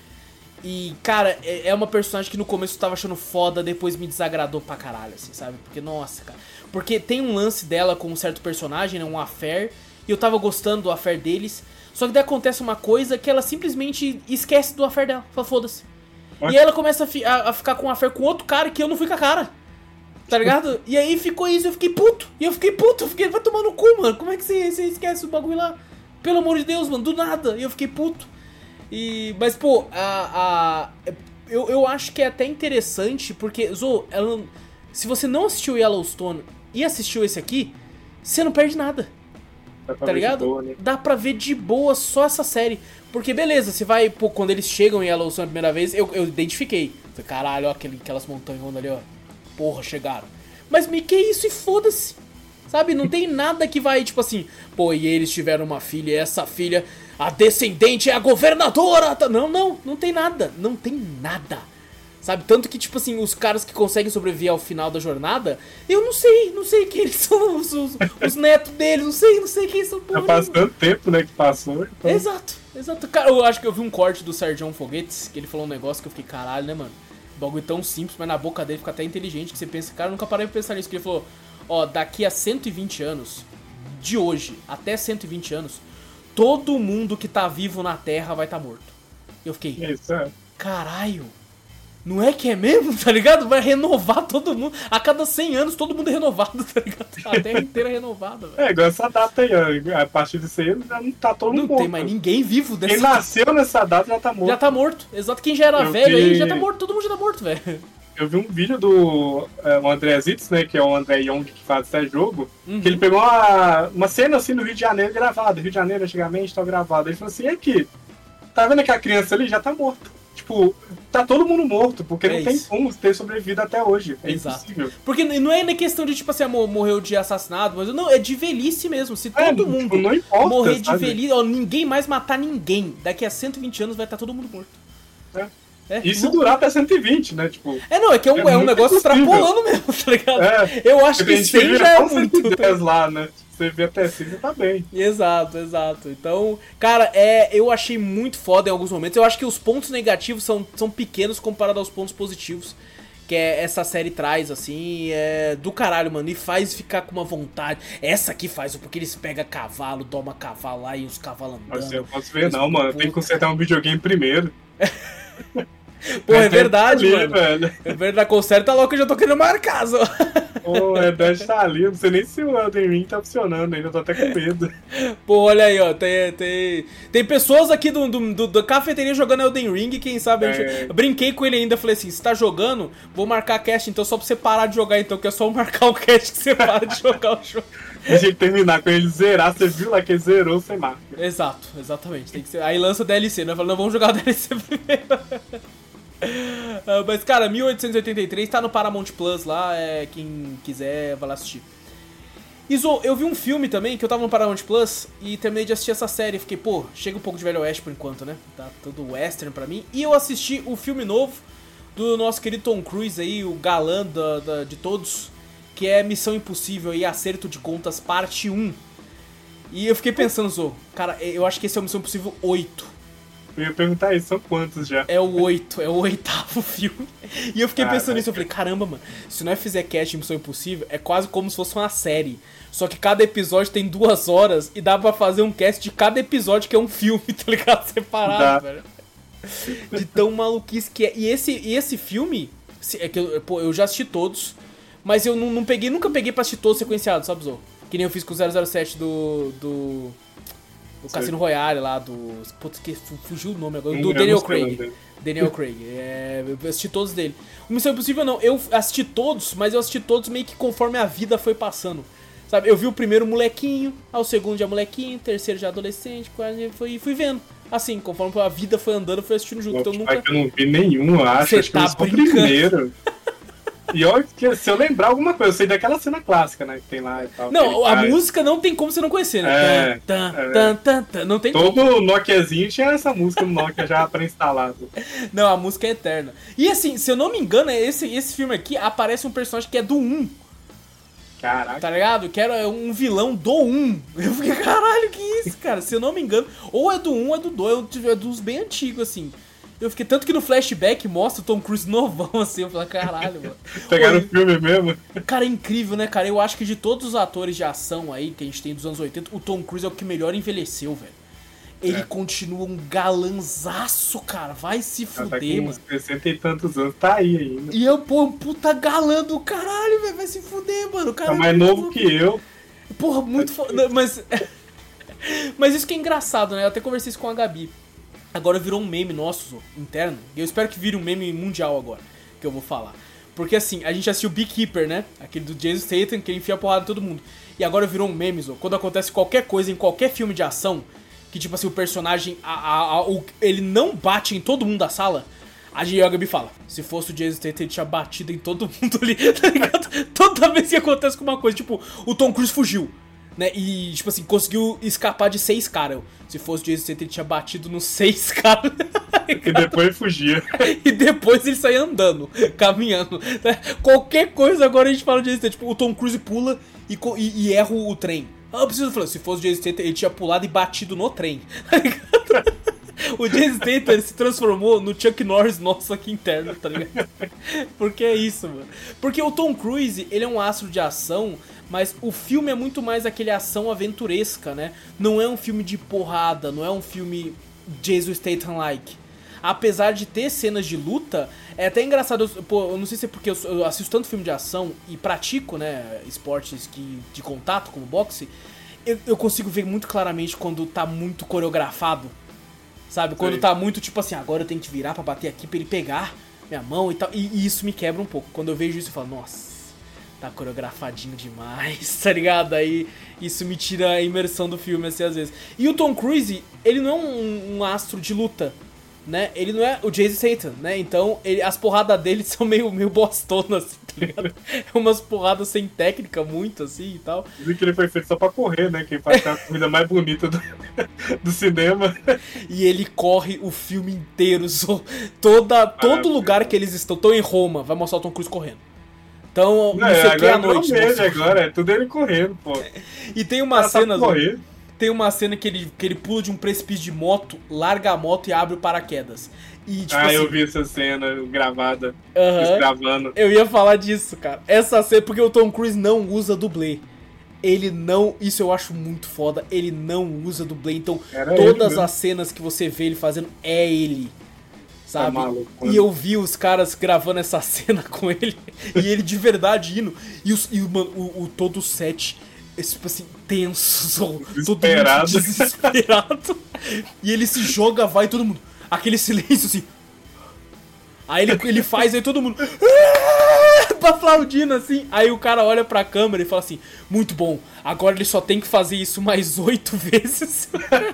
E, cara, é é uma personagem que no começo eu tava achando foda, depois me desagradou pra caralho, assim, sabe? Porque, nossa, cara. Porque tem um lance dela com um certo personagem, né? Um affair. E eu tava gostando do affair deles. Só que daí acontece uma coisa que ela simplesmente esquece do affair dela. Fala, foda-se. E aí ela começa a, fi- a- a ficar com um affair com outro cara que eu não fui com a cara. Tá ligado? E aí ficou isso, eu fiquei puto. E eu fiquei puto, eu fiquei, vai tomar no cu, mano. Como é que você, você esquece o bagulho lá? Pelo amor de Deus, mano, do nada. E eu fiquei puto. E, mas, pô, a, a, eu, eu acho que é até interessante, porque, Zo, ela, se você não assistiu Yellowstone, e assistiu esse aqui, você não perde nada. Tá ligado? Boa, né? Dá pra ver de boa só essa série. Porque beleza, você vai, pô, quando eles chegam em Yellowstone a primeira vez, eu, eu identifiquei. Falei, caralho, ó, aquele, aquelas montanhas ali, ó. Porra, chegaram. Mas me que isso e foda-se. Sabe, não tem nada que vai, tipo assim, pô, e eles tiveram uma filha, e essa filha, a descendente é a governadora. Não, não, não tem nada. Não tem nada. Sabe, tanto que, tipo assim, os caras que conseguem sobreviver ao final da jornada, eu não sei, não sei quem eles são, os, os, os netos deles, não sei, não sei quem são. Já faz tanto tempo, né, que passou. Então... Exato, exato. Cara, eu acho que eu vi um corte do Sergião Foguetes, que ele falou um negócio que eu fiquei, caralho, né, mano? Bagulho tão simples, mas na boca dele fica até inteligente, que você pensa, cara, eu nunca parei pra pensar nisso, que ele falou, ó, daqui a cento e vinte anos, de hoje até cento e vinte anos, todo mundo que tá vivo na Terra vai tá morto. Eu fiquei, Isso, é. caralho. Não é que é mesmo, tá ligado? Vai renovar todo mundo. A cada cem anos todo mundo é renovado, tá ligado? A Terra inteira é renovada, velho. É, igual essa data aí, ó. A partir disso aí já não tá todo mundo morto. Não tem mais ninguém vivo dessa. Quem nasceu nessa data já tá morto. Já tá morto. Exato. Quem já era Eu velho vi... aí já tá morto. Todo mundo já tá morto, velho. Eu vi um vídeo do é, o André Zitz, né? Que é o André Young que faz esse jogo. Uhum. Que ele pegou uma, uma cena assim no Rio de Janeiro gravada. Rio de Janeiro antigamente tá gravado. Ele falou assim, e aqui? Tá vendo que a criança ali já tá morta? Tipo, tá todo mundo morto, porque é não isso. Tem como ter sobrevivido até hoje. É Exato. Impossível. Porque não é nem questão de, tipo assim, morreu de assassinato, mas não, é de velhice mesmo. Se todo é, mundo tipo, não importa, morrer de sabe? velhice, ó, ninguém mais matar ninguém, daqui a cento e vinte anos vai estar todo mundo morto. É. É, e se durar até cento e vinte, né? Tipo, é, não, é que é um, é é um negócio extrapolando mesmo, tá ligado? É, eu acho que cem já é muito. Lá, né? Você vê até cem, você tá bem. Exato, exato. Então, cara, é, eu achei muito foda em alguns momentos. Eu acho que os pontos negativos são, são pequenos comparado aos pontos positivos que é, essa série traz, assim, é do caralho, mano. E faz ficar com uma vontade. Essa aqui faz, porque eles pegam cavalo, toma cavalo lá e os cavalos andando. Eu posso ver, não, mano. Tem que consertar um videogame primeiro. Pô, é verdade, ali, mano. Velho. É verdade, conserta logo que eu já tô querendo marcar, só. Pô, é verdade, tá ali. Não sei nem se o Elden Ring tá funcionando ainda, eu tô até com medo. Pô, olha aí, ó. Tem, tem, tem pessoas aqui do, do, do, da cafeteria jogando Elden Ring, quem sabe. É. Gente, eu brinquei com ele ainda, falei assim: se tá jogando, vou marcar cast, então só pra você parar de jogar, então, que é só marcar o cast que você para de jogar o jogo. Deixa ele terminar, quando ele zerar, você viu lá que ele zerou, você marca. Exato, exatamente. Tem que ser. Aí lança D L C, né? Fala, não, vamos jogar o D L C primeiro. Uh, mas, cara, mil oitocentos e oitenta e três tá no Paramount Plus lá, é, quem quiser vai lá assistir. Iso, eu vi um filme também, que eu tava no Paramount Plus e terminei de assistir essa série. Fiquei, pô, chega um pouco de Velho Oeste por enquanto, né? Tá tudo western pra mim. E eu assisti o filme novo do nosso querido Tom Cruise aí, o galã da, da, de todos, que é Missão Impossível e Acerto de Contas, parte um. E eu fiquei pensando, Zo, cara, eu acho que esse é o Missão Impossível oito. Eu ia perguntar isso, são quantos já? É o oito, é o oitavo filme. E eu fiquei ah, pensando nisso, eu falei, caramba, mano, se nós fizer cast de Missão Impossível, é quase como se fosse uma série. Só que cada episódio tem duas horas e dá pra fazer um cast de cada episódio que é um filme, tá ligado? Separado, velho. De tão maluquice que é. E esse, e esse filme, é que eu, pô, eu já assisti todos, mas eu não, não peguei, nunca peguei pra assistir todos sequenciados, sabe, Zô? Que nem eu fiz com o zero zero sete do... do... O Cassino Royale lá, do... Putz, que fugiu o nome agora. Do eu Daniel Craig. Daniel Craig. É, eu assisti todos dele. O Missão Impossível não. Eu assisti todos, mas eu assisti todos meio que conforme a vida foi passando. Sabe? Eu vi o primeiro molequinho, ao segundo já molequinho, terceiro já adolescente, quase fui, fui vendo. Assim, conforme a vida foi andando, eu fui assistindo junto. Então, nunca... Eu não vi nenhum, eu acho. Você acho tá que eu brincando. Primeiro. E olha que se eu lembrar alguma coisa, eu sei daquela cena clássica, né, que tem lá e tal. Não, a cara. Música não tem como você não conhecer, né? É, tan, é. Tan, tan, tan, não tem Todo como. Nokiazinho tinha essa música no Nokia já pré-instalado. Não, a música é eterna. E assim, se eu não me engano, esse, esse filme aqui aparece um personagem que é do um. Caraca. Tá ligado? Que era um vilão do um. Eu fiquei, caralho, que isso, cara? Se eu não me engano, ou é do um ou é do dois, é dos bem antigos, assim. Eu fiquei, tanto que no flashback mostra o Tom Cruise novão, assim, eu falei, caralho, mano. Pegaram o filme mesmo? Cara, é incrível, né, cara? Eu acho que de todos os atores de ação aí, que a gente tem dos anos oitenta, o Tom Cruise é o que melhor envelheceu, velho. Ele é. continua um galanzaço, cara. Vai se fuder, tá com mano. sessenta e tantos anos, tá aí ainda. E eu, pô, um puta galã do caralho, velho. Vai se fuder, mano. O cara tá mais novo que eu. Porra, muito foda. Mas... Mas isso que é engraçado, né? Eu até conversei isso com a Gabi. Agora virou um meme nosso, interno. E eu espero que vire um meme mundial agora, que eu vou falar. Porque assim, a gente assistiu Beekeeper, né? Aquele do Jason Statham, que ele enfia a porrada em todo mundo. E agora virou um meme, Zo. Quando acontece qualquer coisa em qualquer filme de ação, que tipo assim, o personagem, a, a, a, o, ele não bate em todo mundo da sala, a G. Gabi fala, se fosse o Jason Statham, ele tinha batido em todo mundo ali, tá ligado? Toda vez que acontece alguma coisa, tipo, o Tom Cruise fugiu, né? E, tipo assim, conseguiu escapar de seis caras. Se fosse o Jason Statham, ele tinha batido nos seis caras. E depois fugia. E depois ele saía andando, caminhando. Qualquer coisa agora a gente fala de Jason Statham. Tipo, o Tom Cruise pula e, e, e erra o trem. Ah, eu preciso falar, se fosse o Jason Statham, ele tinha pulado e batido no trem. O Jason Statham se transformou no Chuck Norris nosso aqui interno, tá ligado? Porque é isso, mano. Porque o Tom Cruise, ele é um astro de ação, mas o filme é muito mais aquele ação aventuresca, né? Não é um filme de porrada, não é um filme Jason Statham-like. Apesar de ter cenas de luta, é até engraçado, eu, pô, eu não sei se é porque eu, eu assisto tanto filme de ação e pratico, né, esportes que, de contato, como boxe, eu, eu consigo ver muito claramente quando tá muito coreografado, sabe? Quando Sim. tá muito tipo assim, agora eu tenho que virar pra bater aqui pra ele pegar minha mão e tal, e, e isso me quebra um pouco. Quando eu vejo isso eu falo, nossa, tá coreografadinho demais, tá ligado? Aí isso me tira a imersão do filme, assim, às vezes. E o Tom Cruise, ele não é um, um astro de luta, né? Ele não é o Jason Statham, né? Então ele, as porradas dele são meio, meio bostonas, assim, tá ligado? É umas porradas sem técnica muito, assim, e tal. Dizem que ele foi feito só pra correr, né? Quem faz a comida mais bonita do, do cinema. E ele corre o filme inteiro, só, toda, todo ah, lugar que eles estão, estão em Roma, vai mostrar o Tom Cruise correndo. Então, não, não sei o que é a noite. Mesmo, agora é tudo ele correndo, pô. E tem uma cena... Tem uma cena que ele, que ele pula de um precipício de moto, larga a moto e abre o paraquedas. E, tipo, ah, assim, eu vi essa cena gravada, uh-huh, gravando. Eu ia falar disso, cara. Essa cena, porque o Tom Cruise não usa dublê. Ele não, isso eu acho muito foda, ele não usa dublê. Então, Era todas as cenas que você vê ele fazendo é ele. Sabe? Tá maluco, e eu vi os caras gravando essa cena com ele, e ele de verdade indo. E, os, e o, o, o todo o set... tipo assim, tenso, desesperado. Todo mundo desesperado. E ele se joga, vai todo mundo. Aquele silêncio assim. Aí ele, ele faz, aí todo mundo aplaudindo assim. Aí o cara olha pra câmera e fala assim: muito bom, agora ele só tem que fazer isso mais oito vezes.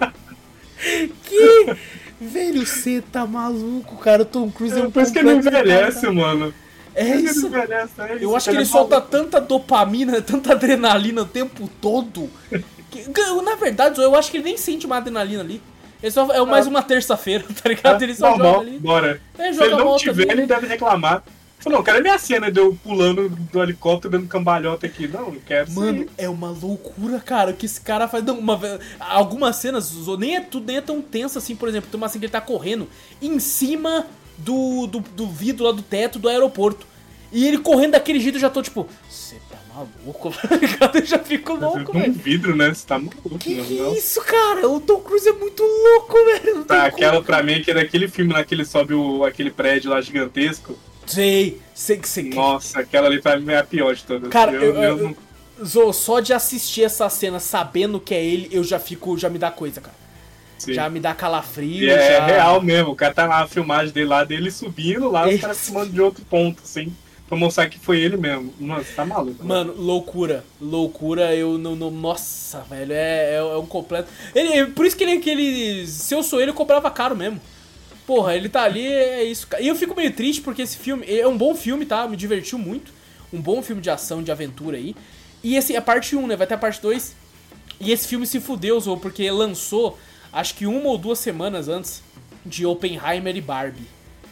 Que. Velho, você tá maluco, cara. O Tom Cruise é um Por isso que ele envelhece, cara. Mano. É isso. Eu acho que ele solta tanta dopamina, tanta adrenalina o tempo todo. Que, na verdade, eu acho que ele nem sente uma adrenalina ali. Ele só é mais uma terça-feira, tá ligado? Ele só não, joga não, ali. Bora. É, Se ele não tiver, ali. Ele deve reclamar. Falou, não, cara, minha cena de eu pulando do helicóptero dando cambalhota aqui. Não, não quero. Mano, sim. É uma loucura, cara, o que esse cara faz. Não, uma, algumas cenas, nem é, tudo, nem é tão tenso assim, por exemplo, tem uma cena que ele tá correndo em cima do, do, do vidro lá do teto do aeroporto. E ele correndo daquele jeito, eu já tô tipo, você tá maluco? Eu já fico louco, velho. Um vidro, né? Você tá maluco. Que, não, que não. isso, cara? O Tom Cruise é muito louco, velho. Tá, aquela como, pra mim que é daquele filme lá que ele sobe o, aquele prédio lá gigantesco. Sei, sei que sei. Nossa, aquela ali pra mim é a pior de todas. Cara, eu, eu, eu, eu, Zô, só de assistir essa cena sabendo que é ele, eu já fico, já me dá coisa, cara. Sim. Já me dá calafrio. E é já... real mesmo, o cara tá lá, a filmagem dele lá, dele subindo lá, os caras filmando de outro ponto, assim. Pra mostrar que foi ele mesmo. Nossa, tá maluco. Mano, mano loucura. Loucura, eu não... não nossa, velho, é, é, é um completo... Ele, por isso que ele, que ele... Se eu sou ele, eu cobrava caro mesmo. Porra, ele tá ali, é isso. E eu fico meio triste porque esse filme... É um bom filme, tá? Me divertiu muito. Um bom filme de ação, de aventura aí. E esse é a parte um, né? Vai ter a parte dois. E esse filme se fudeu, Zô, porque lançou, acho que uma ou duas semanas antes de Oppenheimer e Barbie.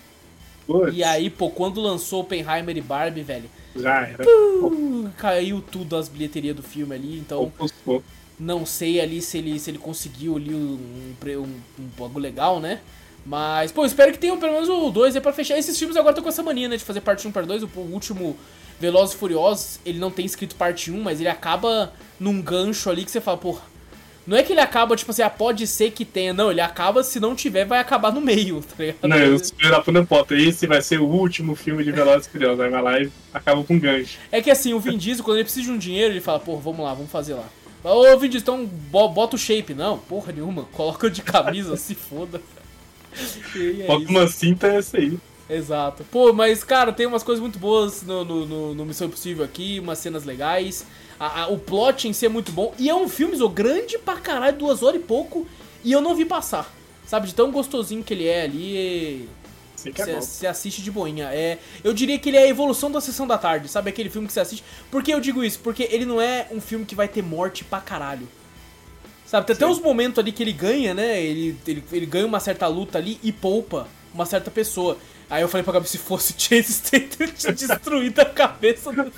Puts. E aí, pô, quando lançou Oppenheimer e Barbie, velho, já era. Pum, caiu tudo as bilheterias do filme ali, então pô, pô. Não sei ali se ele, se ele conseguiu ali um, um, um bagulho legal, né? Mas, pô, espero que tenham pelo menos o dois aí pra fechar. Esses filmes agora estão com essa mania, né, de fazer parte um, parte dois. O, o último, Velozes e Furiosos, ele não tem escrito parte um, mas ele acaba num gancho ali que você fala, porra, não é que ele acaba, tipo assim, ah, pode ser que tenha. Não, ele acaba, se não tiver, vai acabar no meio, tá ligado? Não, eu esperar por não importa. Esse vai ser o último filme de Velozes e Furiosos. Aí vai lá e acaba com um gancho. É que assim, o Vin Diesel, quando ele precisa de um dinheiro, ele fala, pô, vamos lá, vamos fazer lá. Ô, Vin Diesel, então bota o shape. Não, porra nenhuma. Coloca de camisa, se foda. Bota uma cinta, é essa aí. Exato. Pô, mas, cara, tem umas coisas muito boas no, no, no, no Missão Impossível aqui, umas cenas legais. A, a, o plot em si é muito bom. E é um filme, Zô, grande pra caralho, duas horas e pouco, e eu não vi passar. Sabe, de tão gostosinho que ele é ali. Você assiste de boinha. É, eu diria que ele é a evolução da Sessão da Tarde, sabe? Aquele filme que você assiste. Por que eu digo isso? Porque ele não é um filme que vai ter morte pra caralho. Sabe, tem Sim. até uns momentos ali que ele ganha, né? Ele, ele, ele ganha uma certa luta ali e poupa uma certa pessoa. Aí eu falei pra Gabi, se fosse Jason Statham, eu tinha destruído a cabeça do...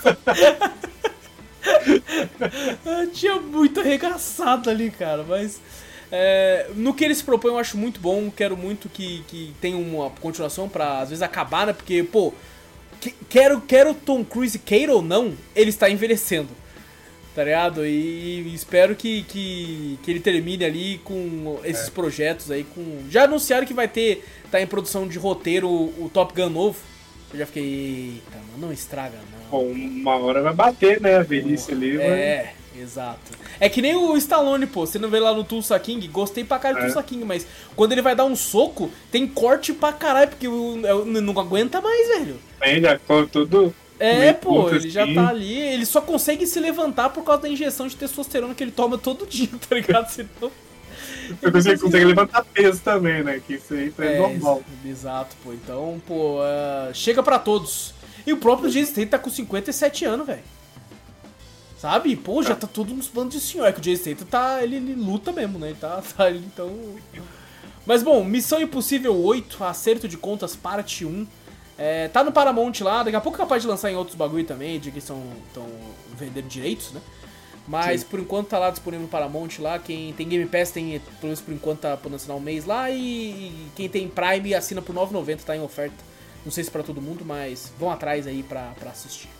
Eu tinha muito arregaçado ali, cara, mas... É, no que ele se propõe eu acho muito bom, quero muito que, que tenha uma continuação pra, às vezes, acabar, né? Porque, pô, que, quero, quero Tom Cruise queira ou não, ele está envelhecendo, tá ligado? E, e espero que, que, que ele termine ali com esses é. projetos aí, com... Já anunciaram que vai ter, tá em produção de roteiro o, o Top Gun novo. Eu já fiquei, eita, mano, não estraga não. Bom, uma hora vai bater, né, a velhice ali. É... Vai... Exato. É que nem o Stallone, pô. Você não vê lá no Tulsa King? Gostei pra caralho do é. Tulsa King, mas quando ele vai dar um soco, tem corte pra caralho, porque eu não aguenta mais, velho. É, já tudo. É, pô, ele assim. Já tá ali. Ele só consegue se levantar por causa da injeção de testosterona que ele toma todo dia, tá ligado? Senão... Eu pensei que consegue levantar peso também, né? Que isso aí é, é normal. Exato, pô. Então, pô, uh, chega pra todos. E o próprio Jason Statham tá com cinquenta e sete anos, velho. Sabe? Pô, já tá tudo nos planos de senhor. É que o Jason Statham tá... Ele, ele luta mesmo, né? Ele tá, tá ali, então... Mas, bom, Missão Impossível oito, Acerto de Contas, parte um. É, tá no Paramount lá. Daqui a pouco é capaz de lançar em outros bagulho também, de que estão vendendo direitos, né? Mas, Sim. por enquanto, tá lá disponível no Paramount lá. Quem tem Game Pass tem, pelo menos por enquanto, tá por assinar um mês lá. E quem tem Prime assina por nove reais e noventa centavos, tá em oferta. Não sei se pra todo mundo, mas vão atrás aí pra, pra assistir.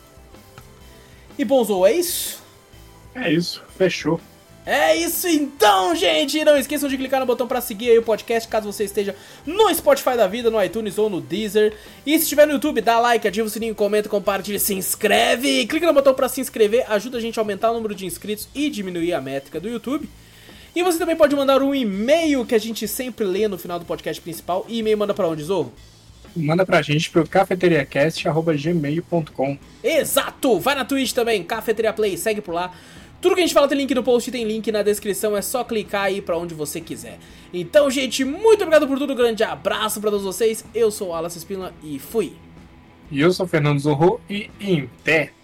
E Bonzo, é isso? É isso, fechou. É isso então, gente! Não esqueçam de clicar no botão pra seguir aí o podcast, caso você esteja no Spotify da vida, no iTunes ou no Deezer. E se estiver no YouTube, dá like, ativa o sininho, comenta, compartilha, se inscreve. Clica no botão pra se inscrever, ajuda a gente a aumentar o número de inscritos e diminuir a métrica do YouTube. E você também pode mandar um e-mail que a gente sempre lê no final do podcast principal. E e-mail manda pra onde, Zorro? Manda pra gente pro cafeteriacast arroba gmail ponto com. Exato! Vai na Twitch também, Cafeteria Play, segue por lá. Tudo que a gente fala tem link no post, tem link na descrição, é só clicar aí pra onde você quiser. Então, gente, muito obrigado por tudo, grande abraço pra todos vocês. Eu sou o Wallace Espínola e fui. E eu sou o Fernando Zorro e em pé.